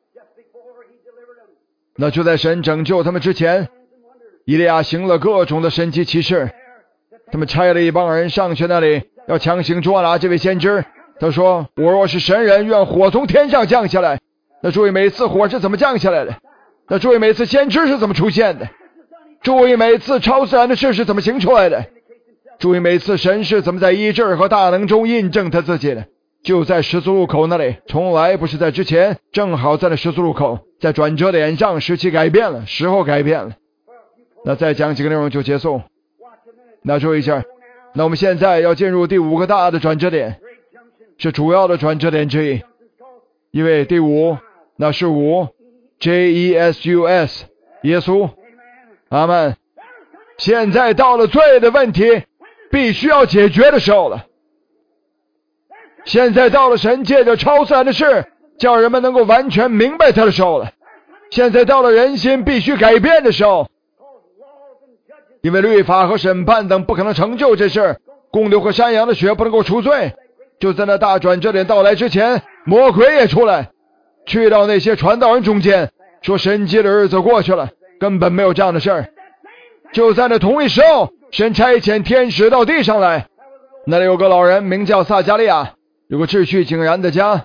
S1: 那就在神拯救他们之前，以利亚行了各种的神迹奇事。他们差了一帮人上去那里，要强行捉拿这位先知。他说，我若是神人，愿火从天上降下来。那注意每次火是怎么降下来的，那注意每次先知是怎么出现的，注意每次超自然的事是怎么行出来的，注意每次神是怎么在医治和大能中印证他自己的。就在十字路口那里，从来不是在之前，正好在那十字路口，在转折点上，时期改变了，时候改变了。那再讲几个内容就结束。那注意一下，那我们现在要进入第五个大的转折点，是主要的转折点之一，因为第五那是五 J E S U S 耶稣。阿们。现在到了罪的问题必须要解决的时候了。现在到了神借着超自然的事叫人们能够完全明白他的时候了。现在到了人心必须改变的时候，因为律法和审判等不可能成就这事，公牛和山羊的血不能够除罪。就在那大转折点到来之前，魔鬼也出来，去到那些传道人中间，说神迹的日子过去了，根本没有这样的事儿。就在那同一时候，神差遣天使到地上来，那里有个老人名叫撒迦利亚，有个秩序井然的家。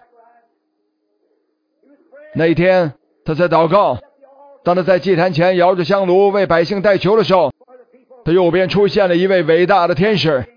S1: 那一天他在祷告，当他在祭坛前摇着香炉为百姓代求的时候，他右边出现了一位伟大的天使，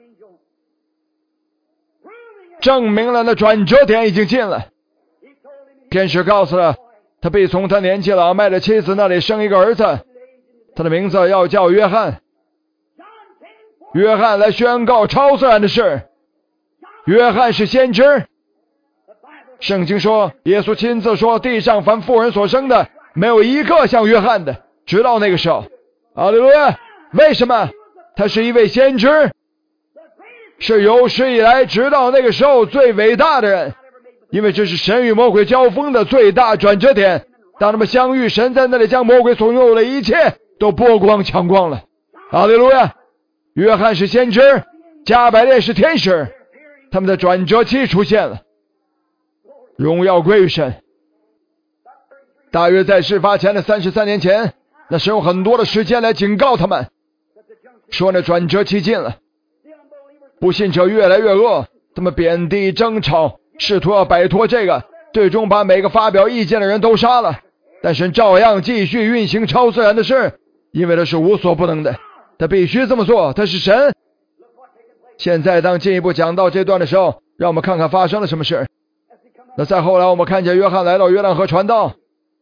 S1: 证明了那转折点已经近了。天使告诉他，他必从他年纪老迈的妻子那里生一个儿子，他的名字要叫约翰。约翰来宣告超自然的事， 约翰是先知。圣经说，耶稣亲自说，地上凡妇人所生的，没有一个像约翰的。直到那个时候，哈利路亚！为什么？他是一位先知，是有史以来直到那个时候最伟大的人，因为这是神与魔鬼交锋的最大转折点。当他们相遇，神在那里将魔鬼所拥有的一切都剥光抢光了。哈利路亚！约翰是先知，加百列是天使，他们的转折期出现了。荣耀归于神。大约在事发前的三十三年前，那神用很多的时间来警告他们，说那转折期近了。不信者越来越恶，他们贬低争吵，试图要摆脱这个，最终把每个发表意见的人都杀了。但神照样继续运行超自然的事，因为他是无所不能的，他必须这么做，他是神。现在当进一步讲到这段的时候，让我们看看发生了什么事。那再后来我们看见约翰来到约旦河传道，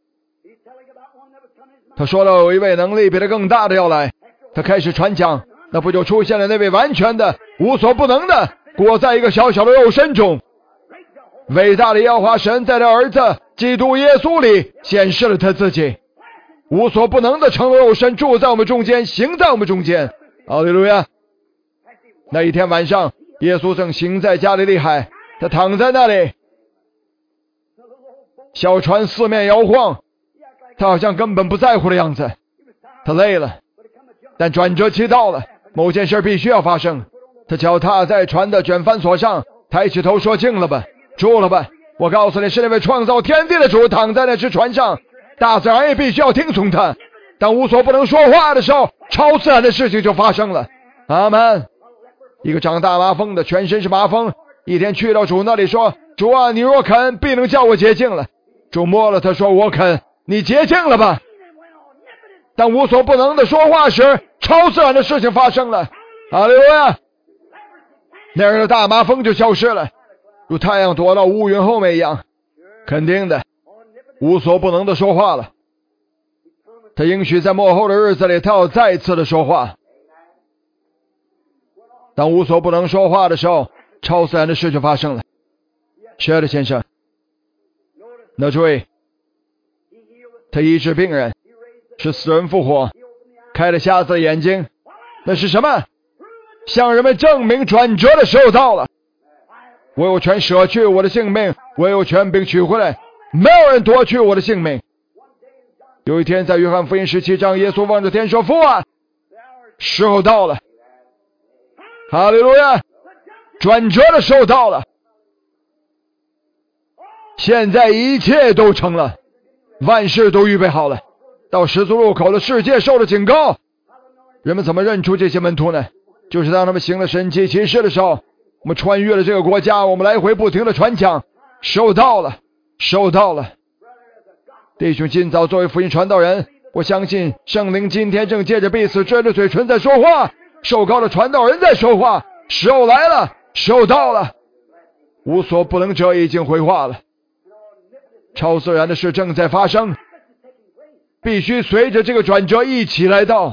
S1: 他说了有一位能力比他更大的要来，他开始传讲，那不就出现了那位完全的无所不能的裹在一个小小的肉身中。伟大的耶和华神在他儿子基督耶稣里显示了他自己，无所不能的成了肉身，住在我们中间，行在我们中间。哈利路亚！那一天晚上，耶稣正行在加利利海，他躺在那里，小船四面摇晃，他好像根本不在乎的样子。他累了，但转折期到了，某件事必须要发生。他脚踏在船的卷帆索上，抬起头说：静了吧，住了吧。我告诉你，是那位创造天地的主躺在那只船上，大自然也必须要听从他。当无所不能说话的时候，超自然的事情就发生了。阿们。一个长大麻风的，全身是麻风，一天去到主那里说：主啊，你若肯，必能叫我洁净了。主摸了他说：我肯，你洁净了吧。当无所不能的说话时，超自然的事情发生了。哈利路亚！那人的大麻风就消失了，如太阳躲到乌云后面一样。肯定的，无所不能的说话了。他应许在末后的日子里，他要再次的说话。当无所不能说话的时候，超自然的事就发生了。是的，先生。那注意，他医治病人，使死人复活，开了瞎子的眼睛。那是什么？向人们证明转折的时候到了。我有权舍去我的性命，我有权并取回来，没有人夺去我的性命。有一天在约翰福音十七章，耶稣望着天说：父啊，时候到了。哈利路亚！转折的时候到了，现在一切都成了，万事都预备好了。到十字路口的世界受了警告。人们怎么认出这些门徒呢？就是当他们行了神奇奇事的时候，我们穿越了这个国家，我们来回不停的传讲，收到了，收到了。弟兄，今早作为福音传道人，我相信圣灵今天正借着彼此遮着嘴唇在说话，受膏的传道人在说话，时候来了，收到了。无所不能者已经回话了，超自然的事正在发生，必须随着这个转折一起来到。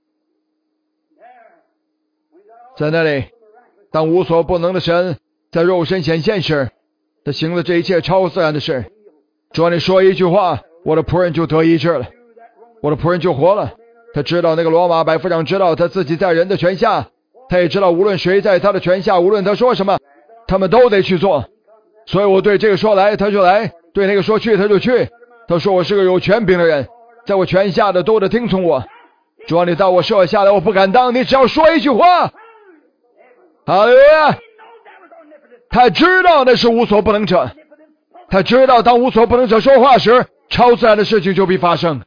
S1: 在那里，当无所不能的神在肉身显现时，他行了这一切超自然的事。主啊，你说一句话，我的仆人就得医治了，我的仆人就活了。他知道那个罗马百夫长知道他自己在人的权下，他也知道无论谁在他的权下，无论他说什么，他们都得去做。所以我对这个说来他就来，对那个说去他就去。他说我是个有权柄的人，在我权下的都得听从我。主啊，你到我舍下来，我不敢当，你只要说一句话。哈利路亚！他知道那是无所不能者，他知道当无所不能者说话时，超自然的事情就必发生。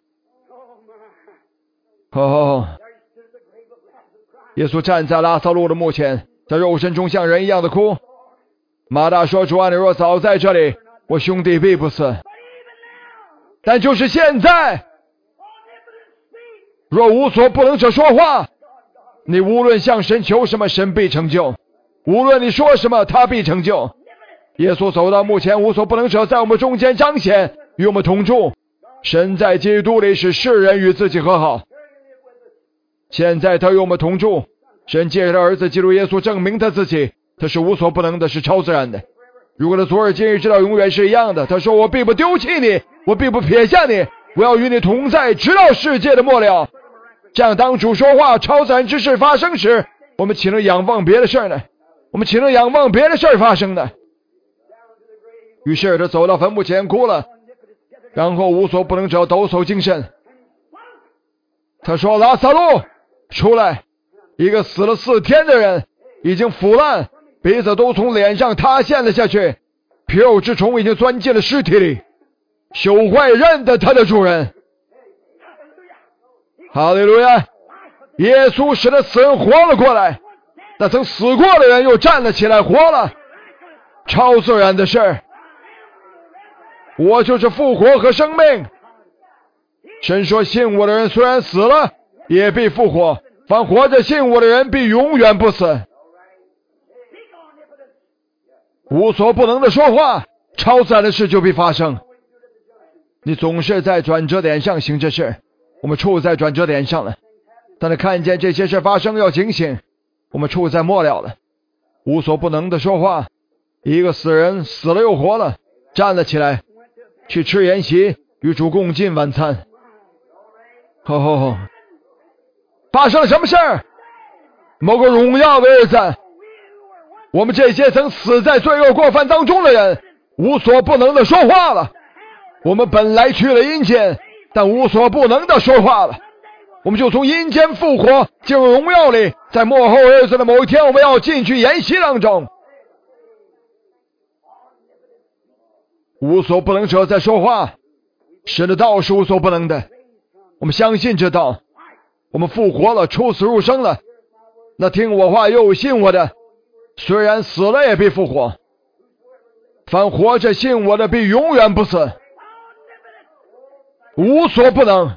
S1: 哦，耶稣站在拉撒路的墓前，在肉身中像人一样的哭。马大说：主啊，你若早在这里，我兄弟必不死。但就是现在，若无所不能者说话，你无论向神求什么，神必成就；无论你说什么，他必成就。耶稣走到墓前，无所不能者在我们中间彰显，与我们同住。神在基督里使世人与自己和好。现在他与我们同住，神借着他儿子基督耶稣证明他自己， 他是无所不能的，是超自然的。如果他昨日今日直到永远是一样的，他说我并不丢弃你，我并不撇下你，我要与你同在，直到世界的末了。这样当主说话，超自然之事发生时，我们岂能仰望别的事呢？我们岂能仰望别的事发生呢？于是他走到坟墓前哭了，然后无所不能者抖擞精神，他说拉撒路出来。一个死了四天的人已经腐烂，鼻子都从脸上塌陷了下去，皮肉之虫已经钻进了尸体里，朽坏认得他的主人。哈利路亚！耶稣使得死人活了过来，那曾死过的人又站了起来活了，超自然的事。我就是复活和生命。神说信我的人虽然死了也必复活，凡活着信我的人必永远不死。无所不能的说话，超自然的事就必发生。你总是在转折点上行这事，我们处在转折点上了。当你看见这些事发生，要警醒，我们处在末了了。无所不能的说话，一个死人死了又活了，站了起来，去吃筵席，与主共进晚餐。吼吼吼！发生了什么事儿？某个荣耀的日子，我们这些曾死在罪恶过犯当中的人，无所不能的说话了。我们本来去了阴间，但无所不能的说话了。我们就从阴间复活，进入荣耀里。在末后日子的某一天，我们要进去筵席当中。无所不能者在说话，神的道是无所不能的。我们相信这道，我们复活了，出死入生了。那听我话又信我的，虽然死了也必复活。凡活着信我的，必永远不死。无所不能。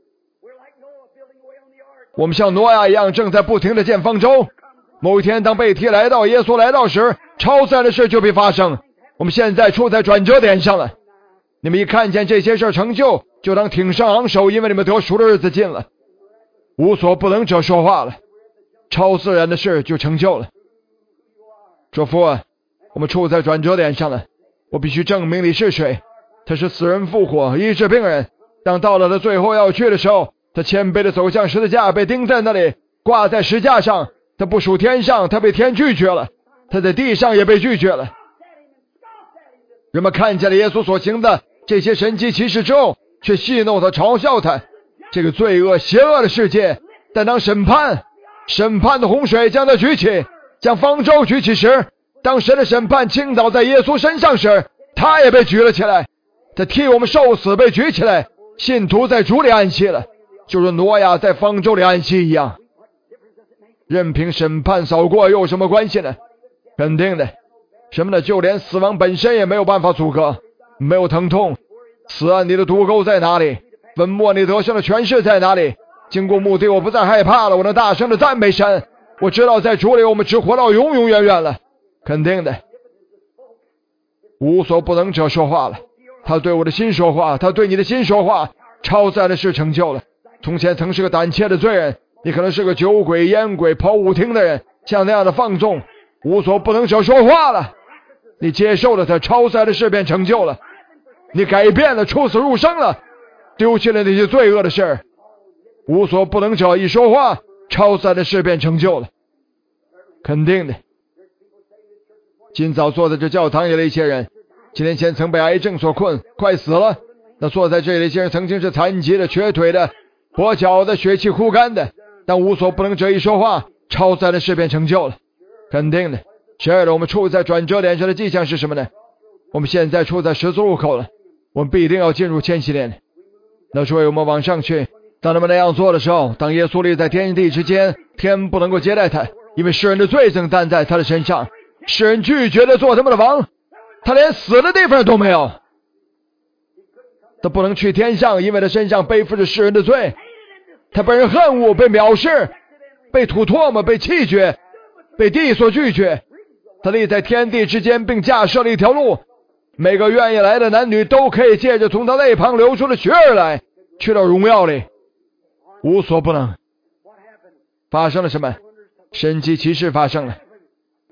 S1: 我们像挪亚一样，正在不停地建方舟。某一天当贝提来到，耶稣来到时，超自然的事就必发生。我们现在处在转折点上了。你们一看见这些事成就，就当挺上昂首，因为你们得赎的日子近了。无所不能者说话了，超自然的事就成就了。主父啊，我们处在转折点上了。我必须证明你是谁。他是死人复活，医治病人。当到了他最后要去的时候，他谦卑的走向十字架，被钉在那里，挂在石架上。他不属天上，他被天拒绝了。他在地上也被拒绝了。人们看见了耶稣所行的这些神迹奇事之后，却戏弄他，嘲笑他。这个罪恶邪恶的世界，但当审判审判的洪水将他举起，将方舟举起时，当神的审判倾倒在耶稣身上时，他也被举了起来。他替我们受死，被举起来。信徒在主里安息了，就是挪亚在方舟里安息一样。任凭审判扫过又有什么关系呢？肯定的。什么呢？就连死亡本身也没有办法阻隔。没有疼痛。死啊，你的毒钩在哪里？文末你得胜的权势在哪里？经过墓地，我不再害怕了，我能大声的赞美神。我知道在主里我们只活到永永远远了。肯定的。无所不能者说话了，他对我的心说话，他对你的心说话。超自然的事成就了。从前曾是个胆怯的罪人，你可能是个酒鬼、烟鬼、跑舞厅的人，像那样的放纵。无所不能者说话了，你接受了他，超自然的事便成就了。你改变了，出死入生了，丢弃了那些罪恶的事。无所不能者一说话，超自然的事便成就了。肯定的。今早坐在这教堂里的一些人，几年前曾被癌症所困，快死了。那坐在这里的一些人曾经是残疾的、瘸腿的、跛脚的、血气枯干的，但无所不能者一说话，超自然的事便成就了。肯定的。十二的，我们处在转折点上的迹象是什么呢？我们现在处在十字路口了，我们必定要进入千禧年。那所以我们往上去，当他们那样做的时候，当耶稣立在天地之间，天不能够接待他，因为世人的罪正担在他的身上，世人拒绝的做他们的王，他连死的地方都没有。他不能去天上，因为他身上背负着世人的罪。他被人恨恶，被藐视，被吐唾沫，被弃绝，被地所拒绝。他立在天地之间，并架设了一条路，每个愿意来的男女都可以借着从他肋旁流出的血而来，去到荣耀里。无所不能。发生了什么？神迹奇事发生了。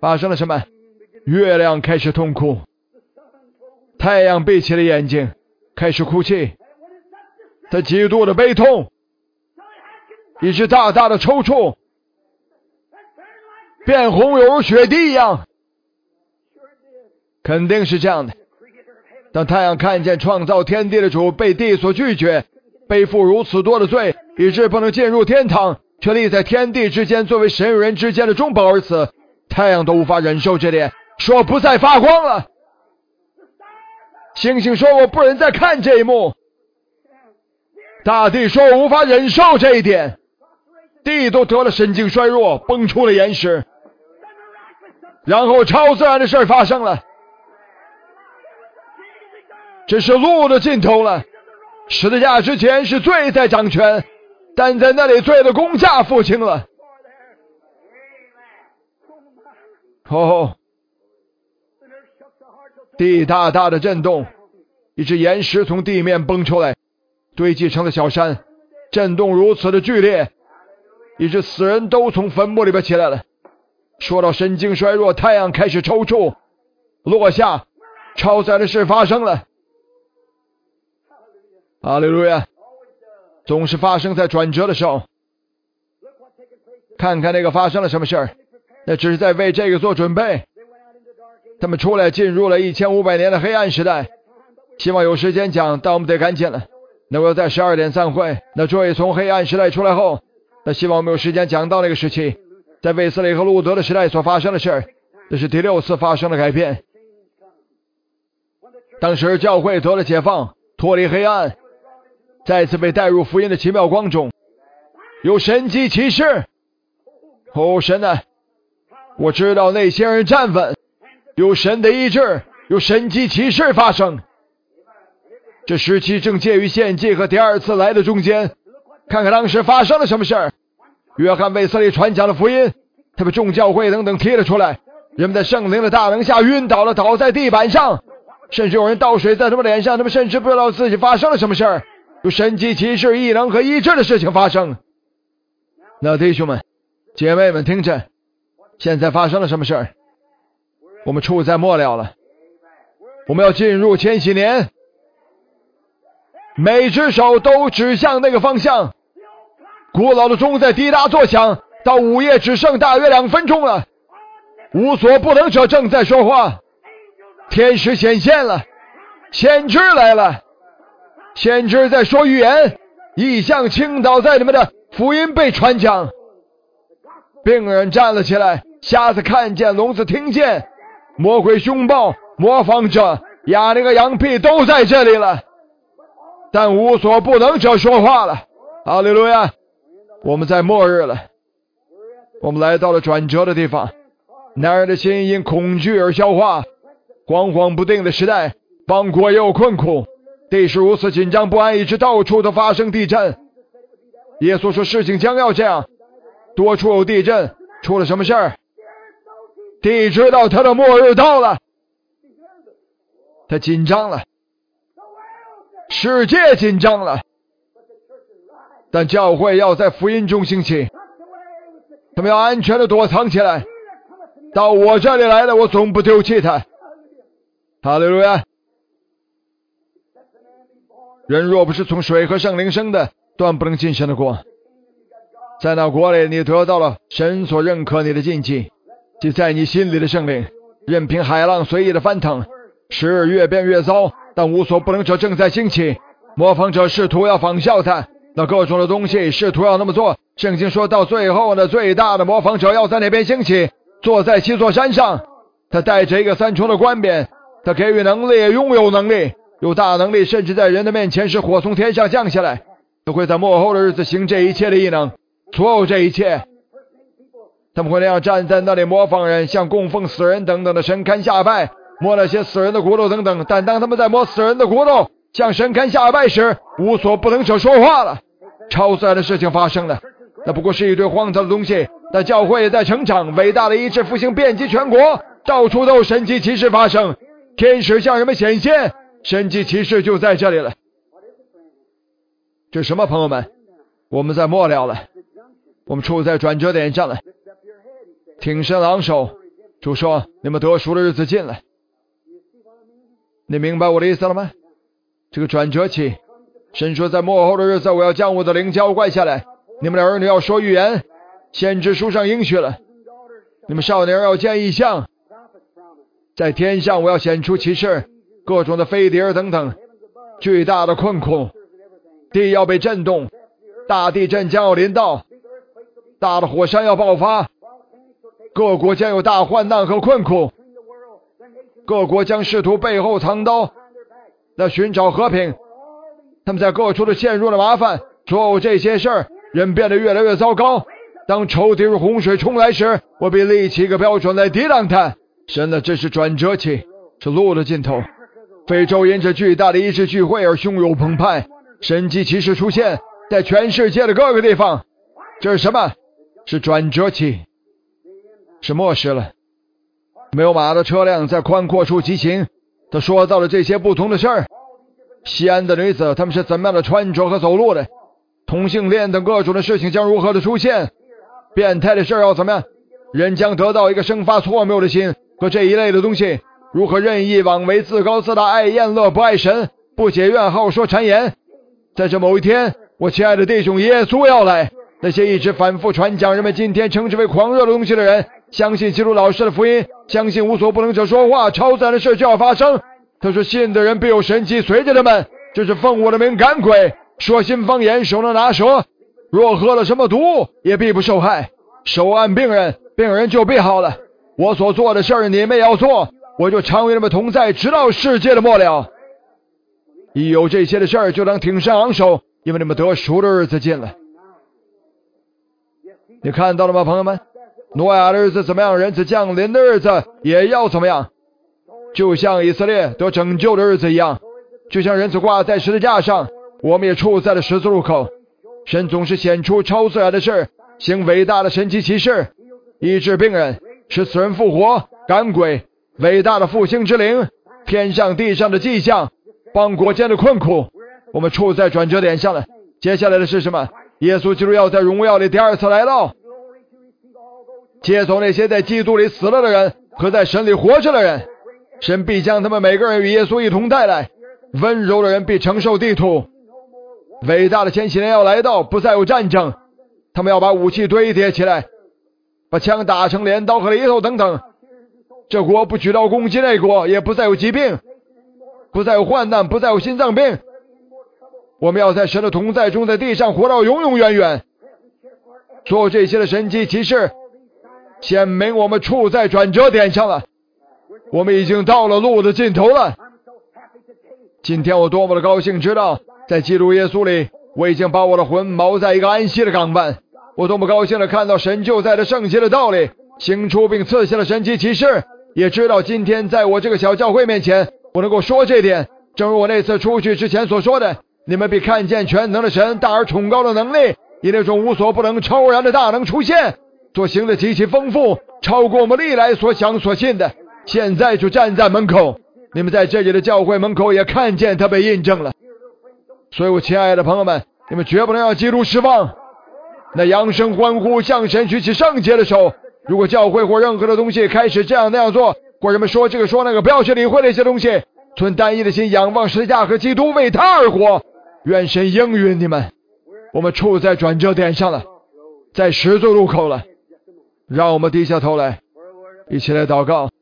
S1: 发生了什么？月亮开始痛哭，太阳闭起了眼睛，开始哭泣。他极度的悲痛，一直大大的抽搐，变红犹如血滴一样。肯定是这样的。当太阳看见创造天地的主被地所拒绝，背负如此多的罪，以致不能进入天堂，却立在天地之间作为神与人之间的中保而死，太阳都无法忍受这点，说不再发光了。星星说我不忍再看这一幕，大地说我无法忍受这一点，地都得了神经衰弱，崩出了岩石。然后超自然的事发生了，这是路的尽头了。十字架之前是罪在掌权，但在那里罪的工价付清了。哦，地大大的震动，一只岩石从地面崩出来，堆积成了小山，震动如此的剧烈，以致死人都从坟墓里边起来了。说到神经衰弱，太阳开始抽搐，落下，超自然的事发生了。哈利路亚！总是发生在转折的时候。看看那个发生了什么事儿，那只是在为这个做准备。他们出来进入了一千五百年的黑暗时代。希望有时间讲，但我们得赶紧了。能够在十二点散会。那这位从黑暗时代出来后，那希望我们有时间讲到那个时期，在卫斯理和路德的时代所发生的事儿。这是第六次发生的改变。当时教会得了解放，脱离黑暗，再次被带入福音的奇妙光中，有神迹奇事。哦，神啊，我知道那些人站稳，有神的医治，有神迹奇事发生。这时期正介于献祭和第二次来的中间。看看当时发生了什么事儿。约翰卫斯理传讲了福音，他被众教会等等踢了出来，人们在圣灵的大能下晕倒了，倒在地板上，甚至有人倒水在他们脸上，他们甚至不知道自己发生了什么事儿。有神迹奇事、异能和医治的事情发生。那弟兄们姐妹们听着，现在发生了什么事儿？我们处在末了了，我们要进入千禧年，每只手都指向那个方向。古老的钟在滴答作响，到午夜只剩大约两分钟了。无所不能者正在说话，天使显现了，先知来了，先知在说预言，异象倾倒在你们的福音被传讲。病人站了起来，瞎子看见，聋子听见，魔鬼凶暴，模仿者哑铃和羊屁都在这里了，但无所不能者说话了。哈利路亚！我们在末日了，我们来到了转折的地方。男人的心因恐惧而消化，惶惶不定的时代，邦国也有困苦，地势如此紧张不安，以致到处都发生地震。耶稣说事情将要这样，多处有地震。出了什么事儿？地知道他的末日到了，他紧张了，世界紧张了，但教会要在福音中兴起，他们要安全的躲藏起来。到我这里来了，我总不丢弃他。哈利路亚！人若不是从水和圣灵生的，断不能进神的国。在那国里，你得到了神所认可你的禁忌，即在你心里的圣灵。任凭海浪随意的翻腾，时日越变越糟，但无所不能者正在兴起。模仿者试图要仿效他，那各种的东西试图要那么做。圣经说到最后呢，最大的模仿者要在那边兴起，坐在七座山上，他带着一个三重的冠冕，他给予能力，拥有能力，有大能力，甚至在人的面前使火从天上降下来。他会在末后的日子行这一切的异能，所有这一切，他们会那样站在那里模仿人，像供奉死人等等的神龛下拜，摸那些死人的骨头等等。但当他们在摸死人的骨头，向神龛下拜时，无所不能者说话了，超自然的事情发生了。那不过是一堆荒唐的东西，但教会也在成长，伟大的医治复兴遍及全国，到处都有神迹奇事发生，天使向人们显现，神迹奇事就在这里了。这是什么，朋友们？我们在末了了，我们处在转折点上了。挺身昂首， 主说你们得赎的日子近了。你明白我的意思了吗？这个转折期，神说在末后的日子我要将我的灵浇灌下来，你们的儿女要说预言，先知书上应许了，你们少年要见异象，在天上我要显出奇事，各种的飞碟等等，巨大的困苦，地要被震动，大地震将要临到，大的火山要爆发，各国将有大患难和困苦，各国将试图背后藏刀来寻找和平，他们在各处都陷入了麻烦，所有这些事儿人变得越来越糟糕。当仇敌如洪水冲来时，我必立起一个标准来抵挡它。神的，这是转折期，是路的尽头。非洲因着巨大的医治聚会而汹涌澎湃，神迹奇事出现在全世界的各个地方。这是什么？是转折期，是末世了。没有马的车辆在宽阔处疾行。他说到了这些不同的事儿。西安的女子，她们是怎么样的穿着和走路的？同性恋等各种的事情将如何的出现？变态的事要怎么样？人将得到一个生发错谬的心和这一类的东西，如何任意妄为、自高自大、爱宴乐、不爱神、不解怨、好说谗言。在这某一天，我亲爱的弟兄，耶稣要来。那些一直反复传讲人们今天称之为狂热的东西的人，相信基督老师的福音，相信无所不能者说话，超自然的事就要发生。他说信的人必有神迹随着他们，这是奉我的名赶鬼，说新方言，手能拿蛇，若喝了什么毒也必不受害，手按病人，病人就必好了。我所做的事儿你们也要做，我就常与你们同在，直到世界的末了。一有这些的事儿，就当挺身昂首，因为你们得赎的日子近了。你看到了吗，朋友们？挪亚的日子怎么样，人子降临的日子也要怎么样，就像以色列得拯救的日子一样，就像人子挂在十字架上，我们也处在了十字路口。神总是显出超自然的事，行伟大的神奇奇事，医治病人，使死人复活，赶鬼，伟大的复兴之灵，天上地上的迹象，邦国间的困苦。我们处在转折点上了。接下来的是什么？耶稣基督要在荣耀里第二次来到，接走那些在基督里死了的人和在神里活着的人。神必将他们每个人与耶稣一同带来，温柔的人必承受地土。伟大的千禧年要来到，不再有战争，他们要把武器堆叠起来，把枪打成镰刀和犁头等等。这国不举刀攻击那国，也不再有疾病，不再有患难，不再有心脏病。我们要在神的同在中，在地上活到永永远远。所有这些的神迹奇事显明我们处在转折点上了，我们已经到了路的尽头了。今天我多么的高兴，知道在基督耶稣里，我已经把我的魂锚在一个安息的港湾。我多么高兴的看到神就在这圣洁的道理行出并赐下了神迹奇事，也知道今天在我这个小教会面前，我能够说这点。正如我那次出去之前所说的，你们必看见全能的神大而崇高的能力，以那种无所不能超然的大能出现，所行的极其丰富，超过我们历来所想所信的。现在就站在门口，你们在这里的教会门口也看见它被印证了。所以我亲爱的朋友们，你们绝不能让基督失望。那扬声欢呼，向神举起圣洁的手。如果教会或任何的东西开始这样那样做，或人们说这个说那个，不要去理会那些东西，存单一的心，仰望十字架和基督，为他而活。愿神应允你们。我们处在转折点上了，在十字路口了。让我们低下头来，一起来祷告。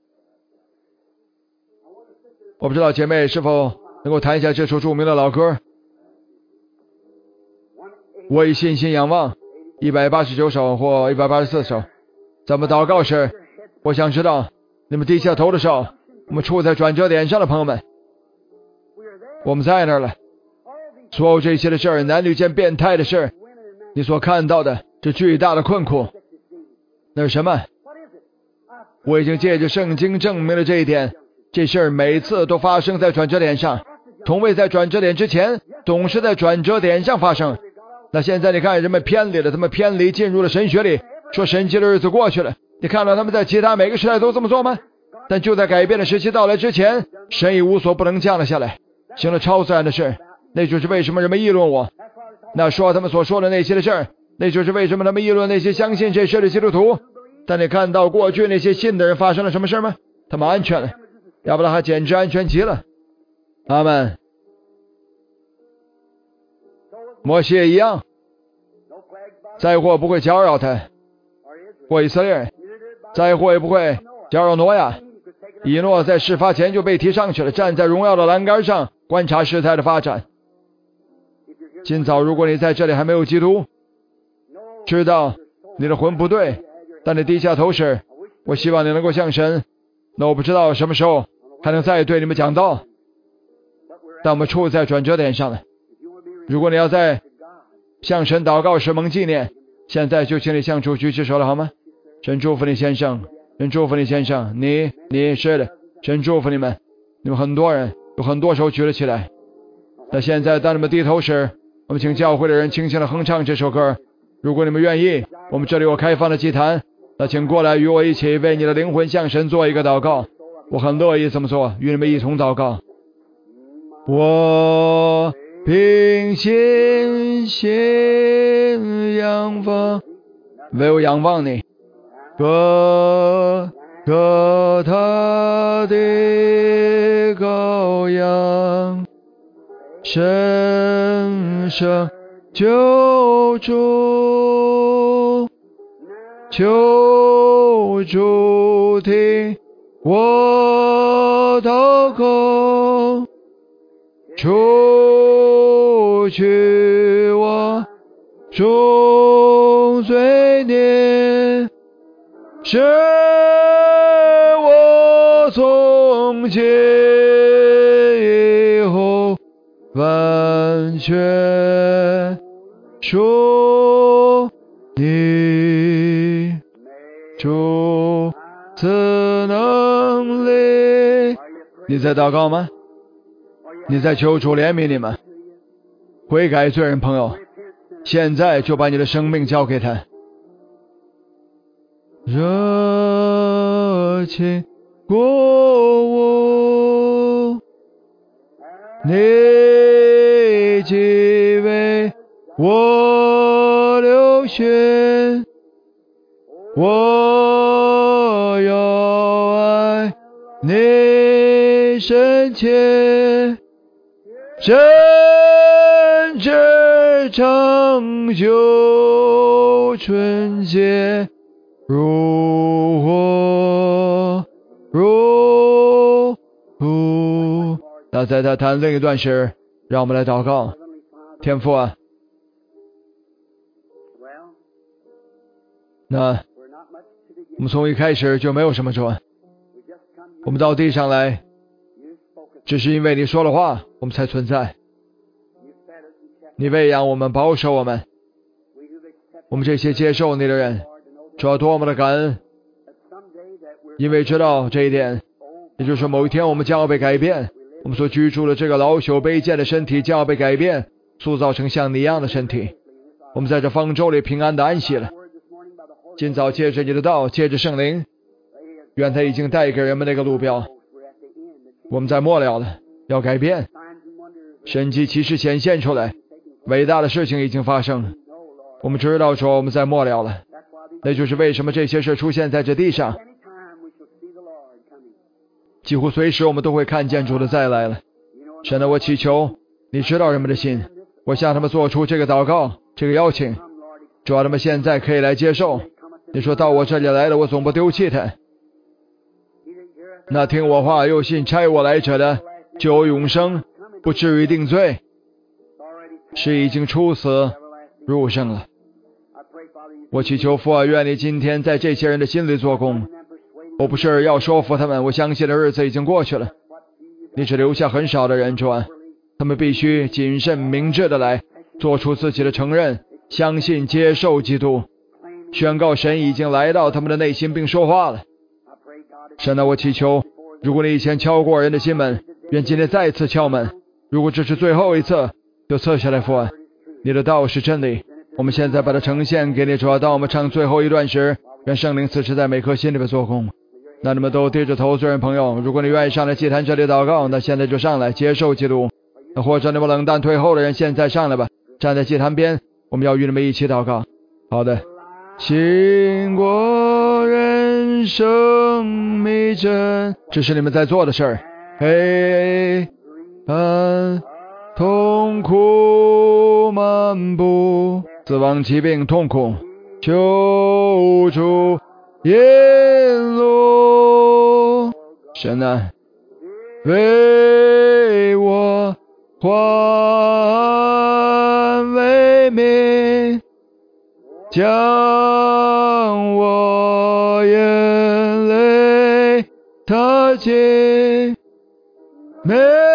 S1: 我不知道姐妹是否能够弹一下这首著名的老歌，我以信心仰望，一百八十九首或一百八十四首。咱们祷告时，我想知道你们低下头的时候，我们处在转折点上的朋友们，我们在那儿了。所有这些的事儿，男女间变态的事儿，你所看到的这巨大的困苦，那是什么？我已经借着圣经证明了这一点。这事儿每次都发生在转折点上，从未在转折点之前，总是在转折点上发生。那现在你看人们偏离了，他们偏离进入了神学里，说神迹的日子过去了。你看到他们在其他每个时代都这么做吗？但就在改变的时期到来之前，神已无所不能降了下来，行了超自然的事。那就是为什么人们议论我，那说他们所说的那些的事儿，那就是为什么他们议论那些相信这事的基督徒。 但你看到过去那些信的人发生了什么事吗？他们安全了，亚伯拉罕简直安全极了。阿们。摩西也一样，灾祸不会搅扰他，或以色列人，灾祸也不会搅扰挪亚。以诺在事发前就被提上去了，站在荣耀的栏杆上观察事态的发展。今早如果你在这里还没有基督，知道你的魂不对，但你低下头时，我希望你能够向神。那我不知道什么时候还能再对你们讲道，但我们处在转折点上了。如果你要在向神祷告时蒙纪念，现在就请你向主举起手了，好吗？神祝福你先生，神祝福你先生，你你是的，神祝福你们，你们很多人有很多手举了起来。那现在当你们低头时，我们请教会的人轻轻地哼唱这首歌。如果你们愿意，我们这里有开放的祭坛，那请过来与我一起为你的灵魂向神做一个祷告。我很乐意这么做，与你们一同祷告。我凭信心仰望，唯有仰望你，可可他的羔羊，神圣救主，求主听我祷告，除去我众罪孽，使我从今以后完全属你，主赐能力。你在祷告吗？你在求主怜悯你们，悔改罪人朋友，现在就把你的生命交给他。热情过我，你既为我流血，我要爱你深切，甚至长久纯洁，如火如土。那在他谈另一段时，让我们来祷告。天父啊，那我们从一开始就没有什么做，我们到地上来只是因为你说了话我们才存在，你喂养我们，保守我们，我们这些接受你的人主要多么的感恩，因为知道这一点，也就是说某一天我们将要被改变，我们所居住的这个老朽卑贱的身体将要被改变，塑造成像你一样的身体。我们在这方舟里平安的安息了。今早借着你的道，借着圣灵，愿他已经带给人们那个路标。我们在末了了，要改变，神迹奇事显现出来，伟大的事情已经发生。我们知道说我们在末了了，那就是为什么这些事出现在这地上。几乎随时我们都会看见主的再来了。神啊，我祈求你知道人们的心，我向他们做出这个祷告，这个邀请，主要他们现在可以来接受。你说到我这里来了，我总不丢弃他。那听我话又信差我来者的，就有永生，不至于定罪，是已经出死入生了。我祈求父啊，愿你今天在这些人的心里做工。我不是要说服他们，我相信的日子已经过去了，你只留下很少的人，主啊，他们必须谨慎明智的来做出自己的承认，相信接受基督，宣告神已经来到他们的内心并说话了。神啊，我祈求如果你以前敲过人的心门，愿今天再次敲门，如果这是最后一次，就撤下来。父啊，你的道是真理，我们现在把它呈现给你。主啊，当我们唱最后一段时，愿圣灵此时在每颗心里边做工。那你们都低着头，罪人朋友，如果你愿意上来祭坛这里祷告，那现在就上来接受基督。那或者你们冷淡退后的人，现在上来吧，站在祭坛边，我们要与你们一起祷告。好的，经过人人生迷阵，这是你们在做的事儿。黑暗痛苦漫步，死亡疾病痛苦，救主耶路，神啊，为我换为民，将我眼泪踏尽，没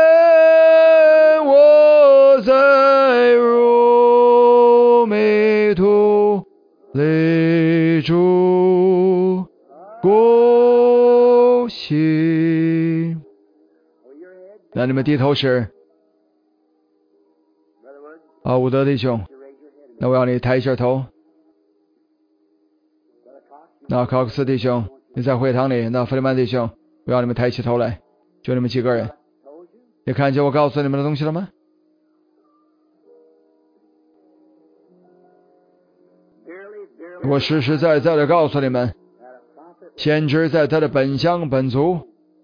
S1: 我在如迷途泪珠孤行。让你们低头时，啊，伍德弟兄，那我要你抬一下头。那考克斯弟兄，你在会堂里。那弗里曼弟兄，我要你们抬起头来，就你们几个人。你看见我告诉你们的东西了吗？我实实在在的告诉你们，先知在他的本乡本族，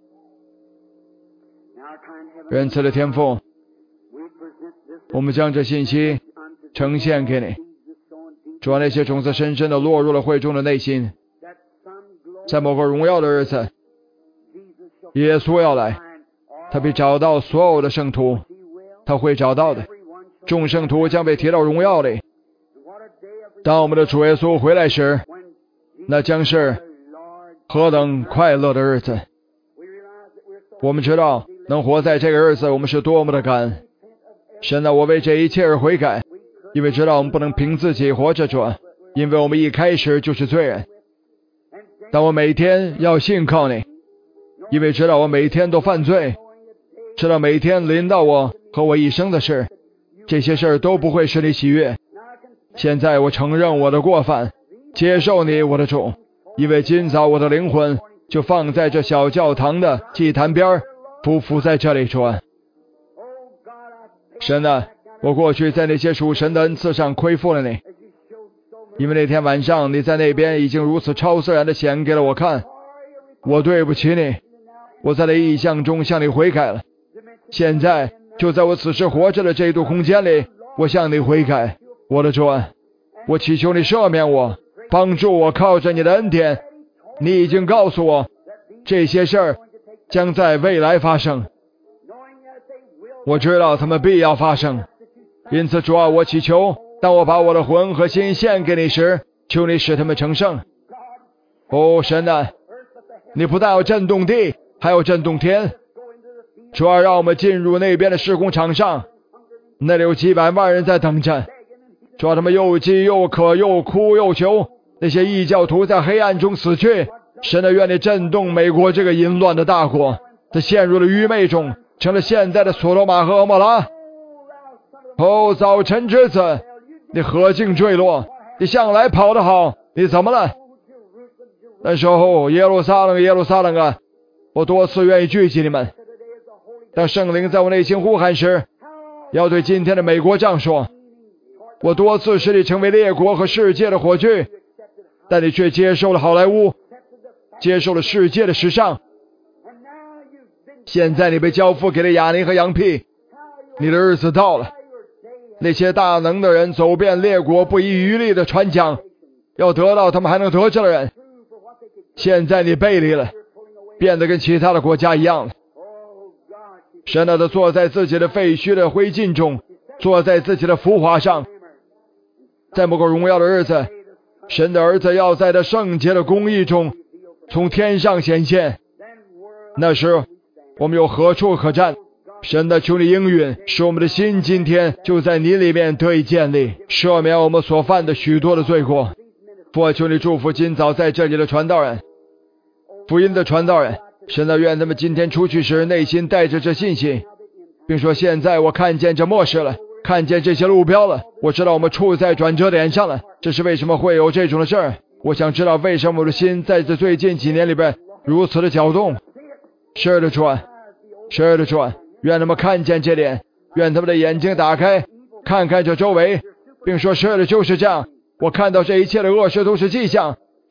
S1: 仁慈的天父，我们将这信息呈现给你，主啊，那些种子深深的落入了会众的内心，在某个荣耀的日子，耶稣要来，他必找到所有的圣徒，他会找到的，众圣徒将被提到荣耀里。当我们的主耶稣回来时，那将是何等快乐的日子。我们知道能活在这个日子，我们是多么的感恩。神啊，我为这一切而悔改，因为知道我们不能凭自己活着，主，因为我们一开始就是罪人。但我每天要信靠你，因为知道我每天都犯罪，知道每天临到我和我一生的事，这些事都不会使你喜悦。现在我承认我的过犯，接受你我的主，因为今早我的灵魂就放在这小教堂的祭坛边，匍匐在这里，主。神啊，我过去在那些属神的恩赐上亏负了你，因为那天晚上你在那边已经如此超自然的显给了我看，我对不起你，我在那异象中向你悔改了。现在就在我此时活着的这一度空间里，我向你悔改，我的主，我祈求你赦免我，帮助我，靠着你的恩典，你已经告诉我这些事儿将在未来发生，我知道他们必要发生，因此主啊，我祈求当我把我的魂和心献给你时，求你使他们成圣。哦，神啊，你不但要震动地，还要震动天。主啊，让我们进入那边的施工场上，那里有几百万人在等着。主啊，他们又饥又渴又哭又求，那些异教徒在黑暗中死去。神啊，愿你震动美国这个淫乱的大国，它陷入了愚昧中，成了现在的所罗马和蛾摩拉。哦，早晨之子，你何竟坠落？你向来跑得好，你怎么了？那时候耶路撒冷，耶路撒冷啊，我多次愿意聚集你们。当圣灵在我内心呼喊时，要对今天的美国这样说，我多次使你成为列国和世界的火炬，但你却接受了好莱坞，接受了世界的时尚。现在你被交付给了雅尼和羊屁，你的日子到了。那些大能的人走遍列国，不遗余力地传讲，要得到他们还能得着的人。现在你背离了，变得跟其他的国家一样了。神啊，他坐在自己的废墟的灰烬中，坐在自己的浮华上。在某个荣耀的日子，神的儿子要在他圣洁的公义中从天上显现。那时我们有何处可站？神的，求你应允，使我们的心今天就在你里面得以建立，赦免我们所犯的许多的罪过。父，求你祝福今早在这里的传道人，福音的传道人。神的，愿他们今天出去时内心带着这信心，并说，现在我看见这末世了，看见这些路标了，我知道我们处在转折点上了。这是为什么会有这种的事儿？我想知道为什么我的心在这最近几年里边如此的搅动。是的，主啊，是的，主啊，愿他们看见这点，愿他们的眼睛打开，看看这周围，并说，是的，就是这样。我看到这一切的恶事都是迹象，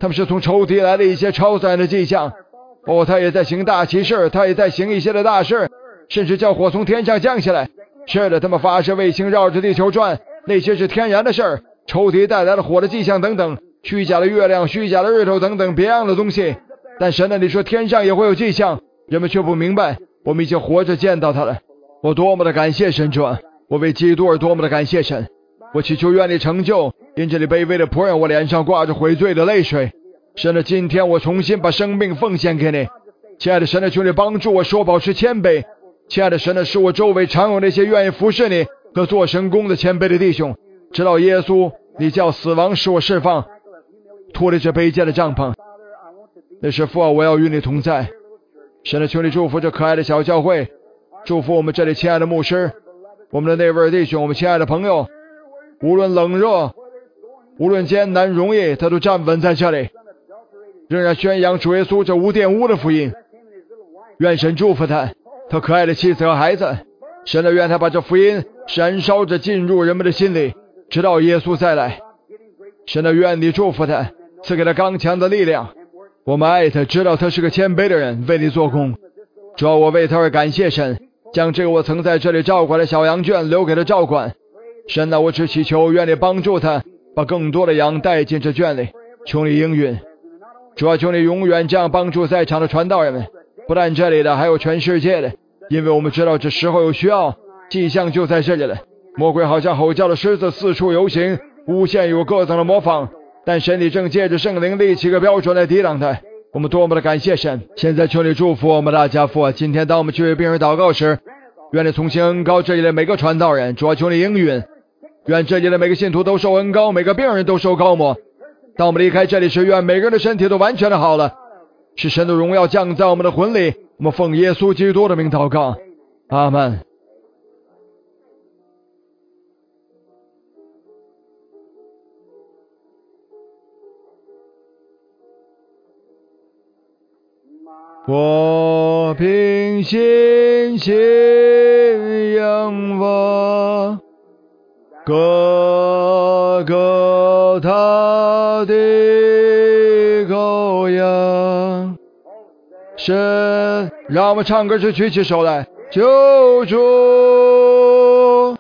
S1: 他们是从仇敌来的一些超自然的迹象。哦，他也在行大奇事，他也在行一些的大事，甚至叫火从天上降下来。是的，他们发射卫星绕着地球转，那些是天然的事儿。仇敌带来了火的迹象等等，虚假的月亮、虚假的日头等等别样的东西。但神啊，你说天上也会有迹象，人们却不明白。我们已经活着见到他了。我多么的感谢神主啊！我为基督而多么的感谢神。我祈求愿你成就，因这里卑微的仆人，我脸上挂着悔罪的泪水。神啊，今天我重新把生命奉献给你。亲爱的神啊，求你帮助我说保持谦卑。亲爱的神啊，使我周围常有那些愿意服侍你和做神工的谦卑的弟兄，直到耶稣你叫死亡使我释放，脱离这卑贱的帐篷。那时父啊，我要与你同在。神啊，求你祝福这可爱的小教会，祝福我们这里亲爱的牧师，我们的那位弟兄，我们亲爱的朋友，无论冷热，无论艰难容易，他都站稳在这里，仍然宣扬主耶稣这无玷污的福音。愿神祝福他，他可爱的妻子和孩子。神的愿他把这福音燃烧着进入人们的心里，直到耶稣再来。神的愿你祝福他，赐给他刚强的力量。我们爱他，知道他是个谦卑的人，为你做工。主要我为他而感谢神，将这个我曾在这里照管的小羊圈留给他照管。神啊，我只祈求愿你帮助他，把更多的羊带进这圈里。求你应允。主要求你永远这样帮助在场的传道人们，不但这里的，还有全世界的，因为我们知道这时候有需要，迹象就在这里了。魔鬼好像吼叫的狮子四处游行，诬陷有各种的模仿，但神你正借着圣灵立起一个标准来抵挡他。我们多么的感谢神。现在求你祝福我们大家父，今天当我们去为病人祷告时，愿你重新恩膏这里的每个传道人。主要求你应允，愿这里的每个信徒都受恩膏，每个病人都受膏抹。当我们离开这里时，愿每个人的身体都完全的好了，使神的荣耀降在我们的魂里。我们奉耶稣基督的名祷告，阿们。我凭信心仰望各个他的羔羊。神，让我们唱歌时举起手来，救主，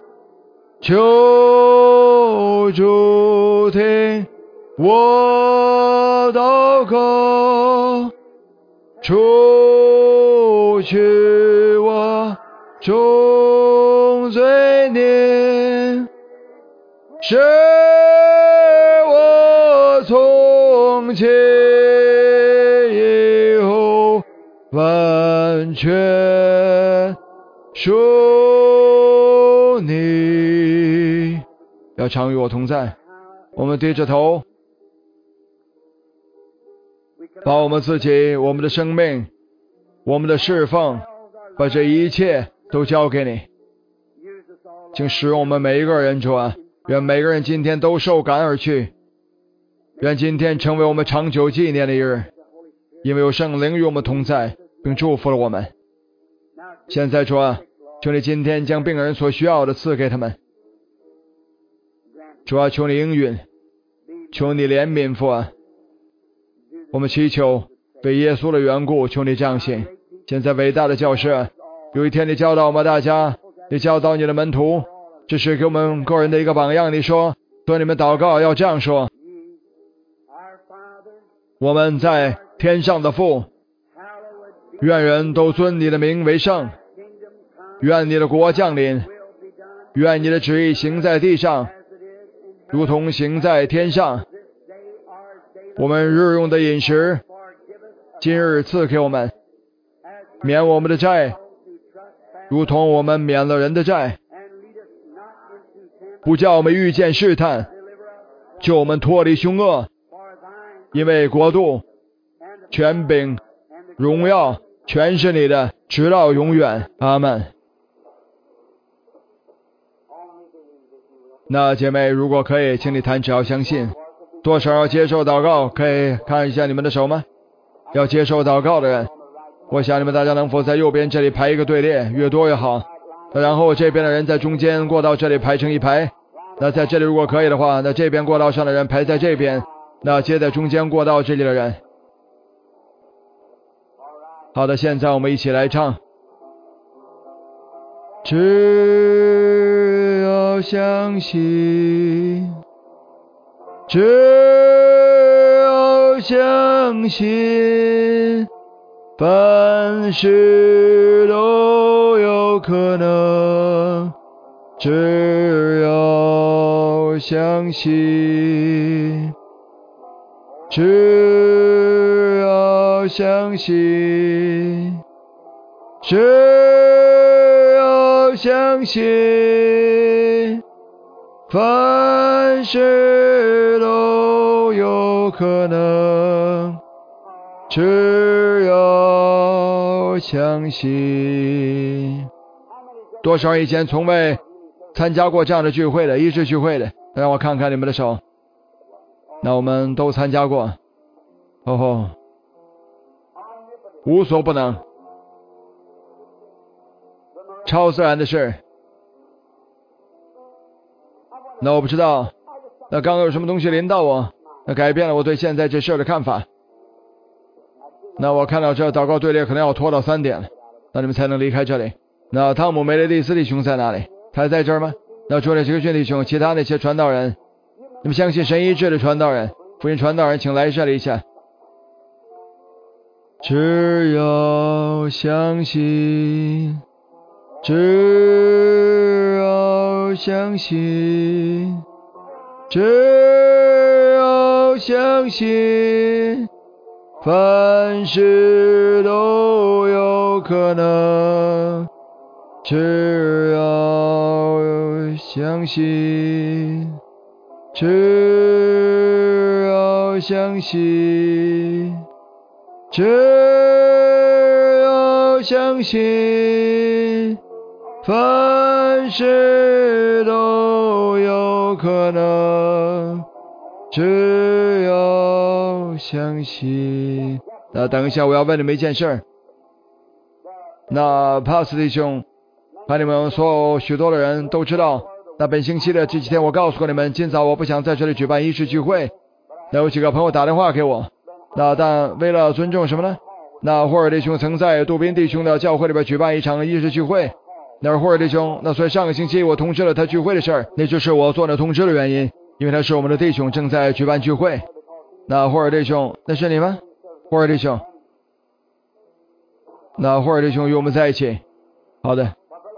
S1: 求主听我祷告，除去我众罪孽，使我从今以后完全属你。要常与我同在。我们低着头，把我们自己、我们的生命、我们的侍奉，把这一切都交给你。请使用我们每一个人，主啊，愿每个人今天都受感而去，愿今天成为我们长久纪念的一日，因为有圣灵与我们同在，并祝福了我们。现在主啊，求你今天将病人所需要的赐给他们。主啊，求你应允，求你怜悯父啊。我们祈求为耶稣的缘故，求你降信。现在伟大的教师，有一天你教导我们大家，你教导你的门徒，这是给我们个人的一个榜样。你说对你们祷告要这样说：我们在天上的父，愿人都尊你的名为圣，愿你的国降临，愿你的旨意行在地上，如同行在天上。我们日用的饮食，今日赐给我们，免我们的债，如同我们免了人的债，不叫我们遇见试探，救我们脱离凶恶。因为国度、权柄、荣耀全是你的，直到永远。阿们。那姐妹，如果可以，请你弹只要相信。多少要接受祷告？可以看一下你们的手吗？要接受祷告的人，我想你们大家能否在右边这里排一个队列，越多越好。然后这边的人在中间过道这里排成一排。那在这里如果可以的话，那这边过道上的人排在这边， 那接在中间过道这里的人。好的，现在我们一起来唱。只要相信，只要相信，凡事都有可能。只要相信，只要相信，只要相信，凡事都有可能。只要相信。多少人以前从未参加过这样的聚会的，医治聚会的，让我看看你们的手。那我们都参加过。哦吼，无所不能，超自然的事。那我不知道，那刚刚有什么东西临到我，那改变了我对现在这事的看法。那我看到这祷告队列可能要拖到三点了，那你们才能离开这里。那汤姆梅雷蒂斯弟兄在哪里？他还在这儿吗？那除了杰克逊弟兄，其他那些传道人，你们相信神医治的传道人，福音传道人，请来这里一下。只要相信，只要相信，只要相信，凡事都有可能。只要相信，只要相信，只要相信，凡事都有可能。只要相信。那等一下，我要问你们一件事。那帕斯弟兄，把你们所有许多的人都知道，那本星期的这几天我告诉过你们，今早我不想在这里举办医治聚会。那有几个朋友打电话给我，那但为了尊重什么呢？那霍尔弟兄曾在杜宾弟兄的教会里边举办一场医治聚会。那是霍尔弟兄，那所以上个星期我通知了他聚会的事儿，那就是我做那通知的原因，因为他是我们的弟兄，正在举办聚会。那霍尔弟兄，那是你吗？霍尔弟兄，那霍尔弟兄与我们在一起。好的。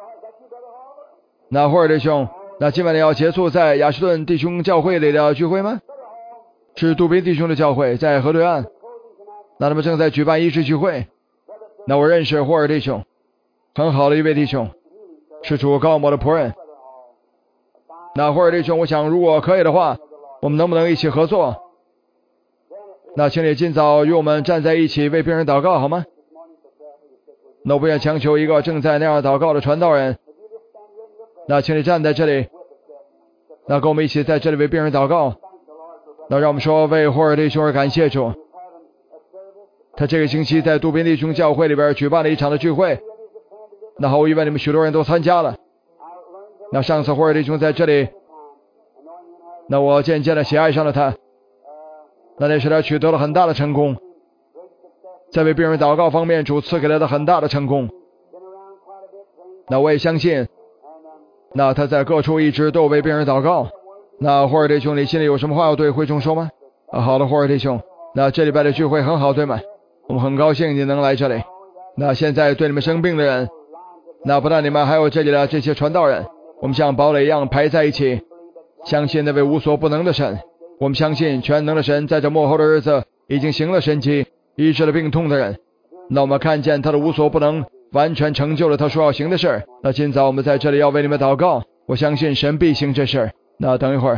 S1: 那霍尔弟兄，那今晚要结束在亚士顿弟兄教会里的聚会吗？是杜宾弟兄的教会，在河对岸。那他们正在举办医治聚会。那我认识霍尔弟兄，很好的一位弟兄，是主高摩的仆人。那霍尔弟兄，我想如果可以的话，我们能不能一起合作？那请你今早与我们站在一起为病人祷告好吗？那我不愿强求一个正在那样祷告的传道人。那请你站在这里，那跟我们一起在这里为病人祷告。那让我们说，为霍尔弟兄而感谢主，他这个星期在杜宾弟兄教会里边举办了一场的聚会。那毫无疑问你们许多人都参加了。那上次霍尔弟兄在这里，那我渐渐的喜爱上了他，那那使他取得了很大的成功，在为病人祷告方面主赐给他的很大的成功。那我也相信，那他在各处一直都为病人祷告。那霍尔弟兄，你心里有什么话要对会众说吗？啊，好的，霍尔弟兄，那这礼拜的聚会很好，对吗？我们很高兴你能来这里。那现在对你们生病的人，那不但你们还有这里的这些传道人，我们像堡垒一样排在一起，相信那位无所不能的神。我们相信全能的神在这末后的日子已经行了神迹，医治了病痛的人。那我们看见他的无所不能完全成就了他说要行的事儿。那今早我们在这里要为你们祷告，我相信神必行这事儿。那等一会儿，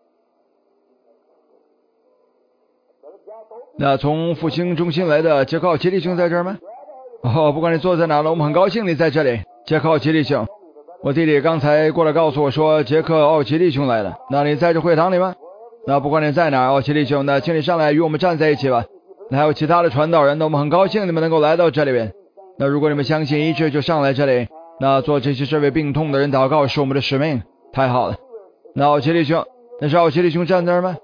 S1: 那从复兴中心来的杰克奥奇弟兄在这儿吗？哦，不管你坐在哪了，我们很高兴你在这里，杰克奥奇弟兄。我弟弟刚才过来告诉我说杰克奥奇弟兄来了。那你在这会堂里吗？那不管你在哪儿，奥奇弟兄，那请你上来与我们站在一起吧。那还有其他的传道人，那我们很高兴你们能够来到这里边。那如果你们相信医治，就上来这里，那做这些这位病痛的人祷告是我们的使命。太好了。那奥奇弟兄，那是奥奇弟兄站那儿吗？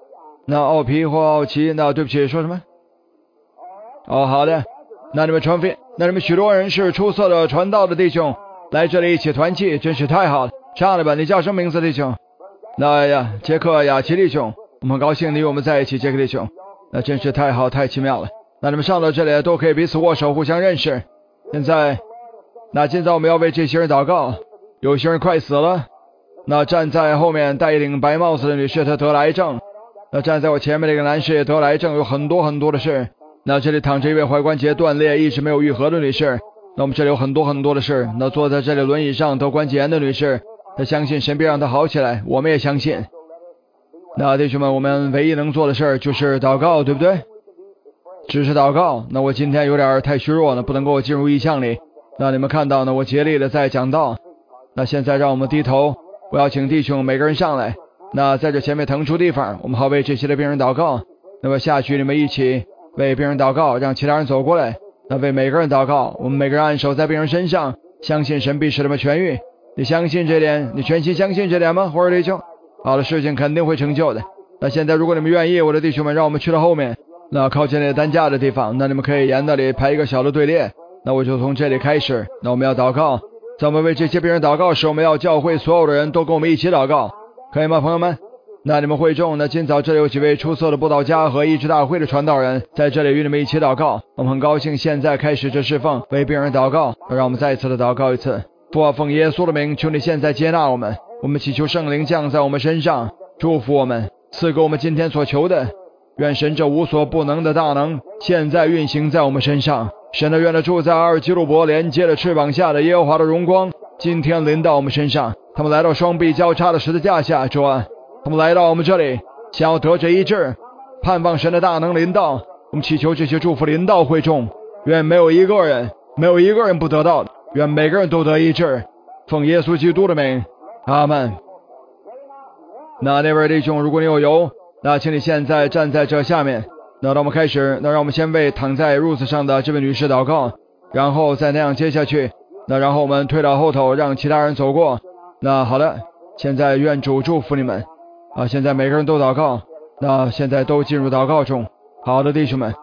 S1: 那奥皮或奥奇，那对不起，说什么？哦，好的。那你们传福音，那你们许多人是出色的传道的弟兄，来这里一起团契，真是太好了。上来吧，你叫什么名字，弟兄？那呀，杰克雅奇弟兄，我们很高兴你与我们在一起，杰克弟兄，那真是太好，太奇妙了。那你们上到这里都可以彼此握手，互相认识。现在，那现在我们要为这些人祷告。有些人快死了。那站在后面戴一顶白帽子的女士，她得了癌症。那站在我前面这个男士也得了癌症，有很多很多的事。那这里躺着一位踝关节断裂一直没有愈合的女士。那我们这里有很多很多的事。那坐在这里轮椅上得关节炎的女士，她相信神必让她好起来，我们也相信。那弟兄们，我们唯一能做的事就是祷告，对不对？只是祷告。那我今天有点太虚弱了，不能够进入异象里。那你们看到呢，我竭力的在讲道。那现在让我们低头，我要请弟兄每个人上来。那在这前面腾出地方，我们好为这些的病人祷告。那么下去你们一起为病人祷告，让其他人走过来。那为每个人祷告，我们每个人按手在病人身上，相信神必使他们痊愈。你相信这点？你全心相信这点吗？或者弟兄，好的事情肯定会成就的。那现在如果你们愿意，我的弟兄们，让我们去到后面，那靠近那个担架的地方，那你们可以沿那里排一个小的队列。那我就从这里开始。那我们要祷告，在我们为这些病人祷告时，我们要教会所有的人都跟我们一起祷告，可以吗，朋友们？那你们会众，那今早这里有几位出色的布道家和医治大会的传道人在这里与你们一起祷告。我们很高兴现在开始这侍奉，为病人祷告。让我们再一次的祷告一次。父啊，奉耶稣的名，求你现在接纳我们，我们祈求圣灵降在我们身上，祝福我们，赐给我们今天所求的。愿神这无所不能的大能现在运行在我们身上。神的愿的住在阿尔基路伯连接的翅膀下的耶和华的荣光今天临到我们身上。他们来到双臂交叉的十字架下，主啊，他们来到我们这里，想要得着医治，盼望神的大能临到。我们祈求这些祝福临到会众，愿没有一个人没有一个人不得到的，愿每个人都得医治，奉耶稣基督的名，阿们。那那位弟兄，如果你有油，那请你现在站在这下面。那让我们开始，那让我们先为躺在褥子上的这位女士祷告，然后再那样接下去。那然后我们退到后头，让其他人走过。那好的，现在愿主祝福你们啊！现在每个人都祷告，那现在都进入祷告中。好的，弟兄们。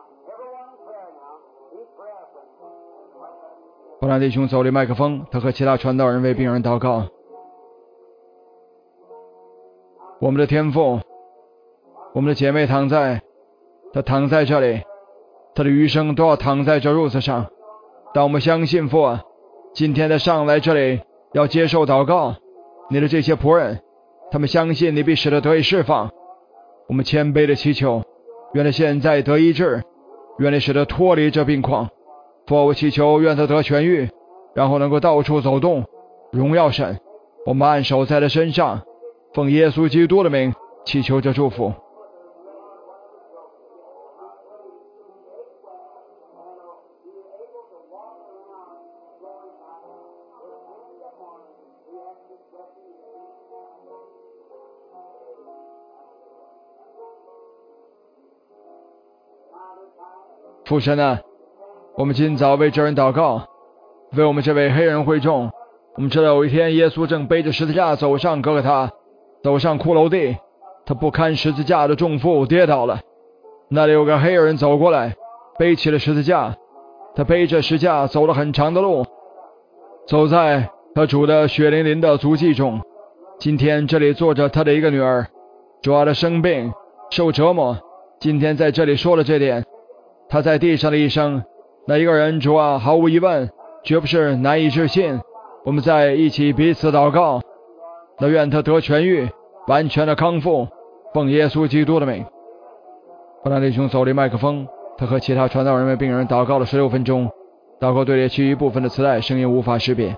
S1: 布兰弟兄走离麦克风，他和其他传道人为病人祷告。我们的天父，我们的姐妹躺在，她躺在这里，她的余生都要躺在这褥子上。但我们相信父啊，今天的上来这里要接受祷告，你的这些仆人，他们相信你必使他得以释放。我们谦卑的祈求，愿他现在得医治，愿你使他脱离这病况。父，我祈求愿他得痊愈，然后能够到处走动，荣耀神。我们按手在他身上，奉耶稣基督的名祈求这祝福。父神啊，我们今早为这人祷告，为我们这位黑人会众。我们知道有一天耶稣正背着十字架走上哥哥他，走上骷髅地，他不堪十字架的重负跌倒了。那里有个黑人走过来，背起了十字架，他背着十字架走了很长的路，走在他主的血淋淋的足迹中。今天这里坐着他的一个女儿，主啊，他生病受折磨，今天在这里说了这点。他在地上的一生，那一个人，主啊，毫无疑问绝不是难以置信。我们在一起彼此祷告，那愿他得痊愈，完全的康复，奉耶稣基督的名。布兰弟兄走离麦克风，他和其他传道人为病人祷告了十六分钟，祷告队列其余部分的磁带声音无法识别。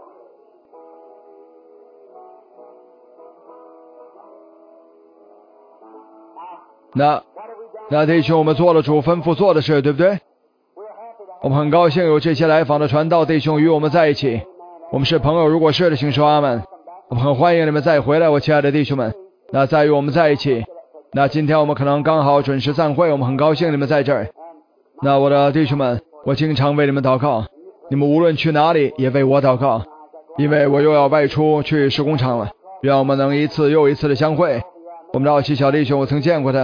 S1: 那那弟兄，我们做了主吩咐做的事，对不对？我们很高兴有这些来访的传道弟兄与我们在一起。我们是朋友，如果是的请说阿们。我们很欢迎你们再回来，我亲爱的弟兄们。那再与我们在一起。那今天我们可能刚好准时散会，我们很高兴你们在这儿。那我的弟兄们，我经常为你们祷告，你们无论去哪里也为我祷告，因为我又要外出去施工场了。愿我们能一次又一次的相会。我们的奥奇小弟兄，我曾见过他，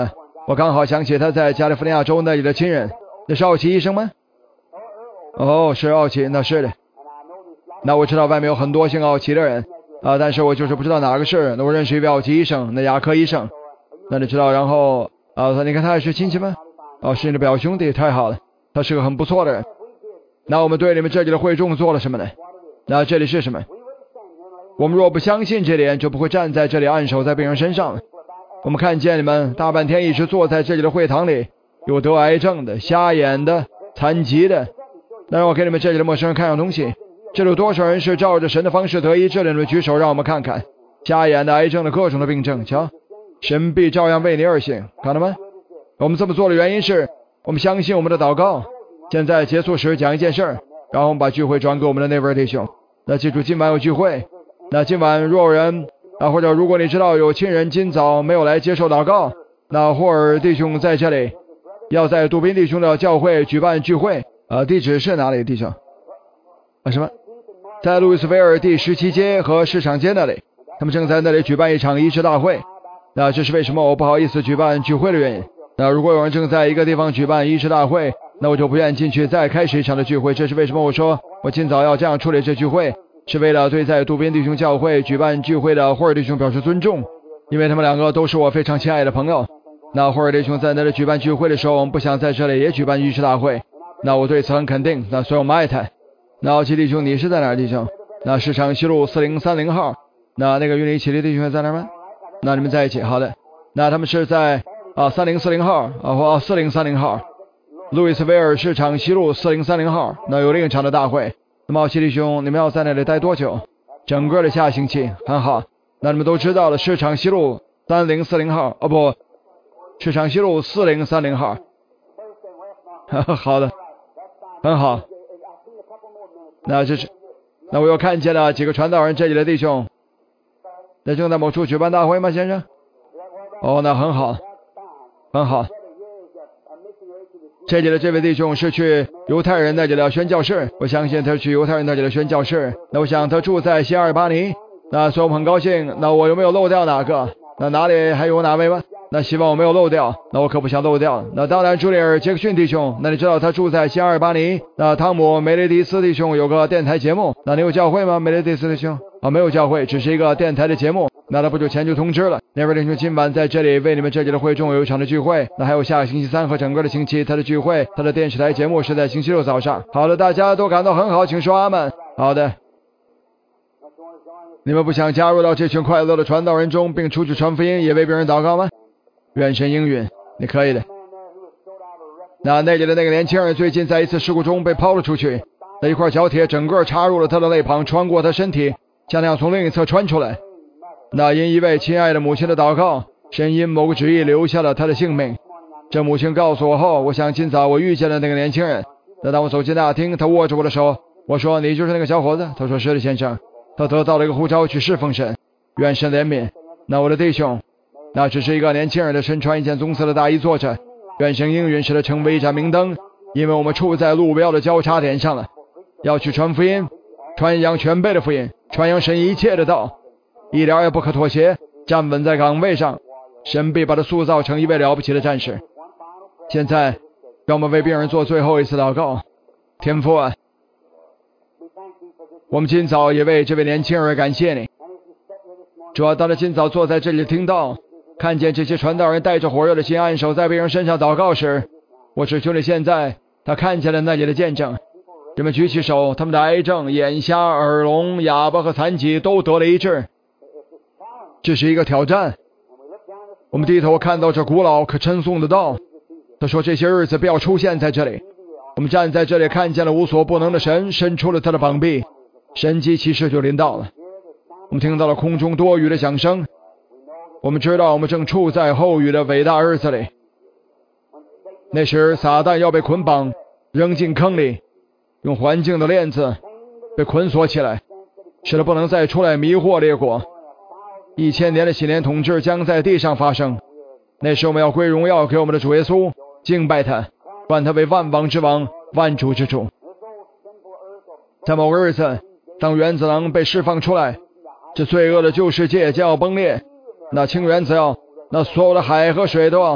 S1: 我刚好想起他在加利福尼亚州那里的亲人。那是奥奇医生吗？哦，是奥奇，那是的。那我知道外面有很多姓奥奇的人啊，但是我就是不知道哪个是。那我认识一位奥奇医生，那牙科医生。那你知道，然后啊，你看他也是亲戚吗？哦，是你的表兄弟，太好了，他是个很不错的人。那我们对你们这里的会众做了什么呢？那这里是什么？我们若不相信这点，就不会站在这里按手在病人身上了。我们看见你们大半天一直坐在这里的会堂里，有得癌症的、瞎眼的、残疾的。那让我给你们这里的陌生人看样东西，这里有多少人是照着神的方式得医治的？你们举手让我们看看。瞎眼的、癌症的、各种的病症，瞧，神必照样为你而行，看到吗？我们这么做的原因是我们相信我们的祷告。现在结束时讲一件事，然后我们把聚会转给我们的那位弟兄。那记住今晚有聚会，那今晚若有人啊，或者如果你知道有亲人今早没有来接受祷告，那霍尔弟兄在这里要在杜宾弟兄的教会举办聚会。呃，地址是哪里，弟兄？啊，什么？在路易斯维尔第十七街和市场街那里，他们正在那里举办一场医治大会。那这是为什么我不好意思举办聚会的原因。那如果有人正在一个地方举办医治大会，那我就不愿进去再开始一场的聚会。这是为什么我说我今早要这样处理这聚会，是为了对在杜宾弟兄教会举办聚会的霍尔弟兄表示尊重，因为他们两个都是我非常亲爱的朋友。那霍尔弟兄在那里举办聚会的时候，我们不想在这里也举办医治大会。那我对此很肯定，那所以我们爱他。那奥奇弟兄，你是在哪儿，弟兄？那市场西路四零三零号。那那个与你一起的弟兄在哪儿吗？那你们在一起，好的。那他们是在啊三零四零号啊或四零三零号，路易斯维尔市场西路四零三零号。那有另一场的大会。那么奥奇弟兄，你们要在那里待多久？整个的下星期，很好。那你们都知道了，市场西路三零四零号，哦不，市场西路四零三零号。好的，很好。那这是，那我又看见了几个传道人这里的弟兄。那正在某处举办大会吗，先生？哦，那很好，很好。这里的这位弟兄是去犹太人那里的宣教士，我相信他是去犹太人那里的宣教士。那我想他住在西阿尔巴尼。那所以我们很高兴。那我有没有漏掉哪个？那哪里还有哪位吗？那希望我没有漏掉，那我可不想漏掉。那当然，朱里尔·杰克逊弟兄，那你知道他住在西阿尔巴尼。那汤姆·梅雷迪斯弟兄有个电台节目，那你有教会吗？梅雷迪斯弟兄啊，没有教会，只是一个电台的节目。那他不久前就通知了，那位弟兄今晚在这里为你们这里的会众有一场的聚会。那还有下个星期三和整个的星期他的聚会，他的电视台节目是在星期六早上。好的，大家都感到很好，请说阿们。好的。你们不想加入到这群快乐的传道人中，并出去传福音，也为别人祷告吗？愿神应允，你可以的。那那里的那个年轻人最近在一次事故中被抛了出去，那一块角铁整个插入了他的肋旁，穿过他身体，像那样从另一侧穿出来。那因一位亲爱的母亲的祷告，神因某个旨意留下了他的性命。这母亲告诉我后，我想今早我遇见了那个年轻人。那当我走进大厅，他握着我的手，我说：“你就是那个小伙子？”他说：“是的，先生。”他得到了一个呼召去侍奉神，愿神怜悯。那我的弟兄，那只是一个年轻人的身穿一件棕色的大衣坐着，愿神应允使他成为一盏明灯，因为我们处在路标的交叉点上了，要去传福音，传扬全备的福音，传扬神一切的道，一点也不可妥协，站稳在岗位上，神必把他塑造成一位了不起的战士。现在让我们为病人做最后一次祷告。天父啊，我们今早也为这位年轻人感谢你。主要当他今早坐在这里听到，看见这些传道人带着火热的心按手在病人身上祷告时，我只求你现在他看见了那里的见证。人们举起手，他们的癌症、眼瞎、耳聋、哑巴和残疾都得了医治。这是一个挑战。我们低头看到这古老可称颂的道，他说这些日子不要出现在这里。我们站在这里看见了无所不能的神伸出了他的膀臂，神迹奇事就临到了。我们听到了空中多雨的响声，我们知道我们正处在后雨的伟大日子里。那时撒旦要被捆绑扔进坑里，用环境的链子被捆锁起来，使他不能再出来迷惑列国。一千年的禧年统治将在地上发生，那时我们要归荣耀给我们的主耶稣，敬拜他，冠他为万王之王，万主之主。在某个日子，当原子能被释放出来，这罪恶的旧世界将要崩裂，那氢原子要，那所有的海和水都要，海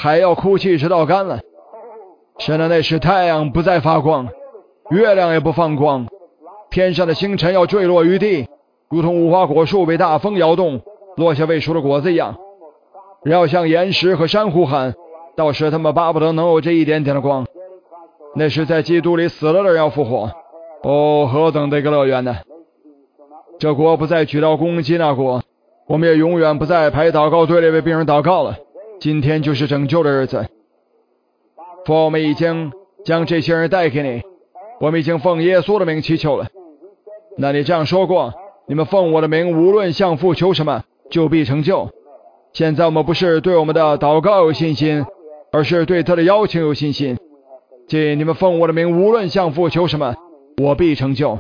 S1: 海要哭泣直到干了。神的那时太阳不再发光，月亮也不放光，天上的星辰要坠落于地，如同无花果树被大风摇动，落下未熟的果子一样。人要向岩石和珊瑚喊，到时他们巴不得能有这一点点的光。那时在基督里死了的人要复活。哦，何等的一个乐园呢！这国不再举刀攻击那国，我们也永远不再排祷告队里为病人祷告了。今天就是拯救的日子。父，我们已经将这些人带给你，我们已经奉耶稣的名祈求了。那你这样说过，你们奉我的名无论向父求什么，就必成就。现在我们不是对我们的祷告有信心，而是对他的邀请有信心。即你们奉我的名无论向父求什么，我必成就。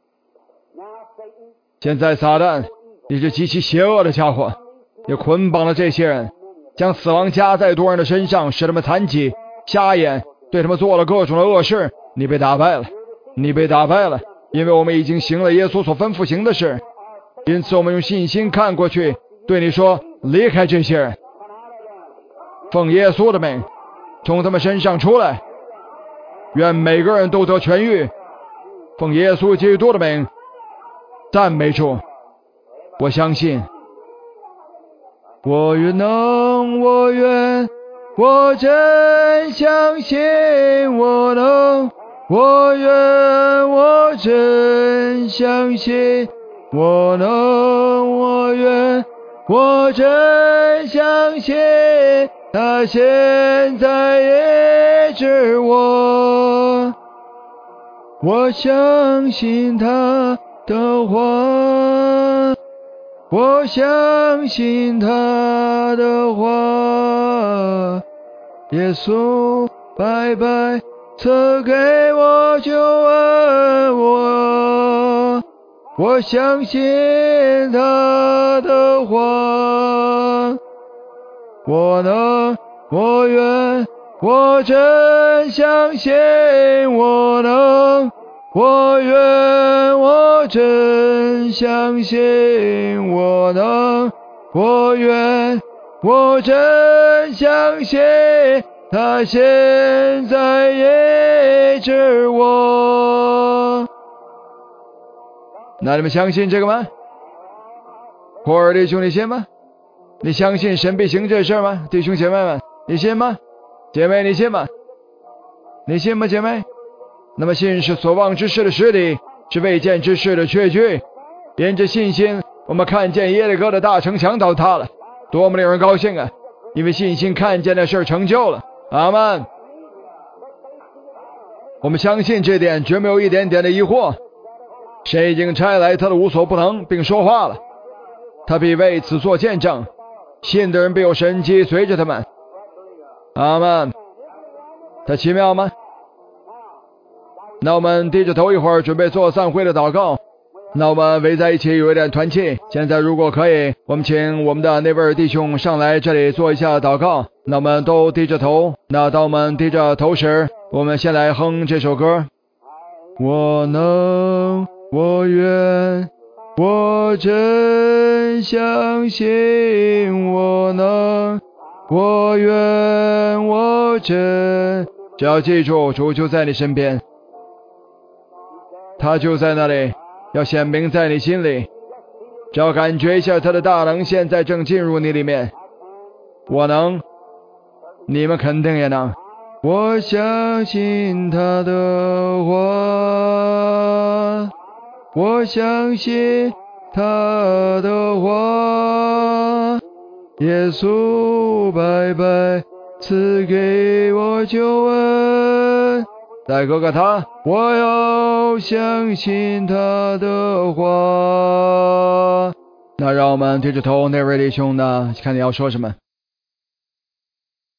S1: 现在撒旦，你是极其邪恶的家伙，你捆绑了这些人，将死亡加在多人的身上，使他们残疾、瞎眼，对他们做了各种的恶事。你被打败了，你被打败了，因为我们已经行了耶稣所吩咐行的事。因此我们用信心看过去，对你说，离开这些人，奉耶稣的名从他们身上出来，愿每个人都得痊愈。奉耶稣基督的名，赞美主。我相信，我愿能，我愿，我真相信我能，我愿，我真相信我能，我愿，我真相信他现在也治我，我相信他的话，我相信他的话。耶稣白白赐给我救恩，我我相信他的话。我能，我愿，我真相信我能，我愿，我真相信我能，我愿，我真相信他现在也治我。那你们相信这个吗？霍尔弟兄，你信吗？你相信神必行这事吗？弟兄姐妹们，你信吗？姐妹，你信吗？你信吗，姐妹？那么信是所望之事的实底，是未见之事的确据。沿着信心，我们看见耶利哥的大城墙倒塌了，多么令人高兴啊！因为信心看见的事成就了。阿们。我们相信这点，绝没有一点点的疑惑。神已经差来他的无所不能，并说话了，他必为此做见证，信的人必有神迹随着他们。阿们。他奇妙吗？那我们低着头一会儿，准备做散会的祷告。那我们围在一起有一点团契。现在如果可以，我们请我们的那位弟兄上来这里做一下祷告。那我们都低着头。那当我们低着头时，我们先来哼这首歌。我能，我愿，我真相信我能，我愿，我真。只要记住，主就在你身边，他就在那里，要显明在你心里。只要感觉一下他的大能现在正进入你里面。我能，你们肯定也能。我相信他的话，我相信他的话。耶稣白白赐给我救恩，再哥哥他，我要相信他的话。那让我们低着头，那位弟兄呢，看你要说什么。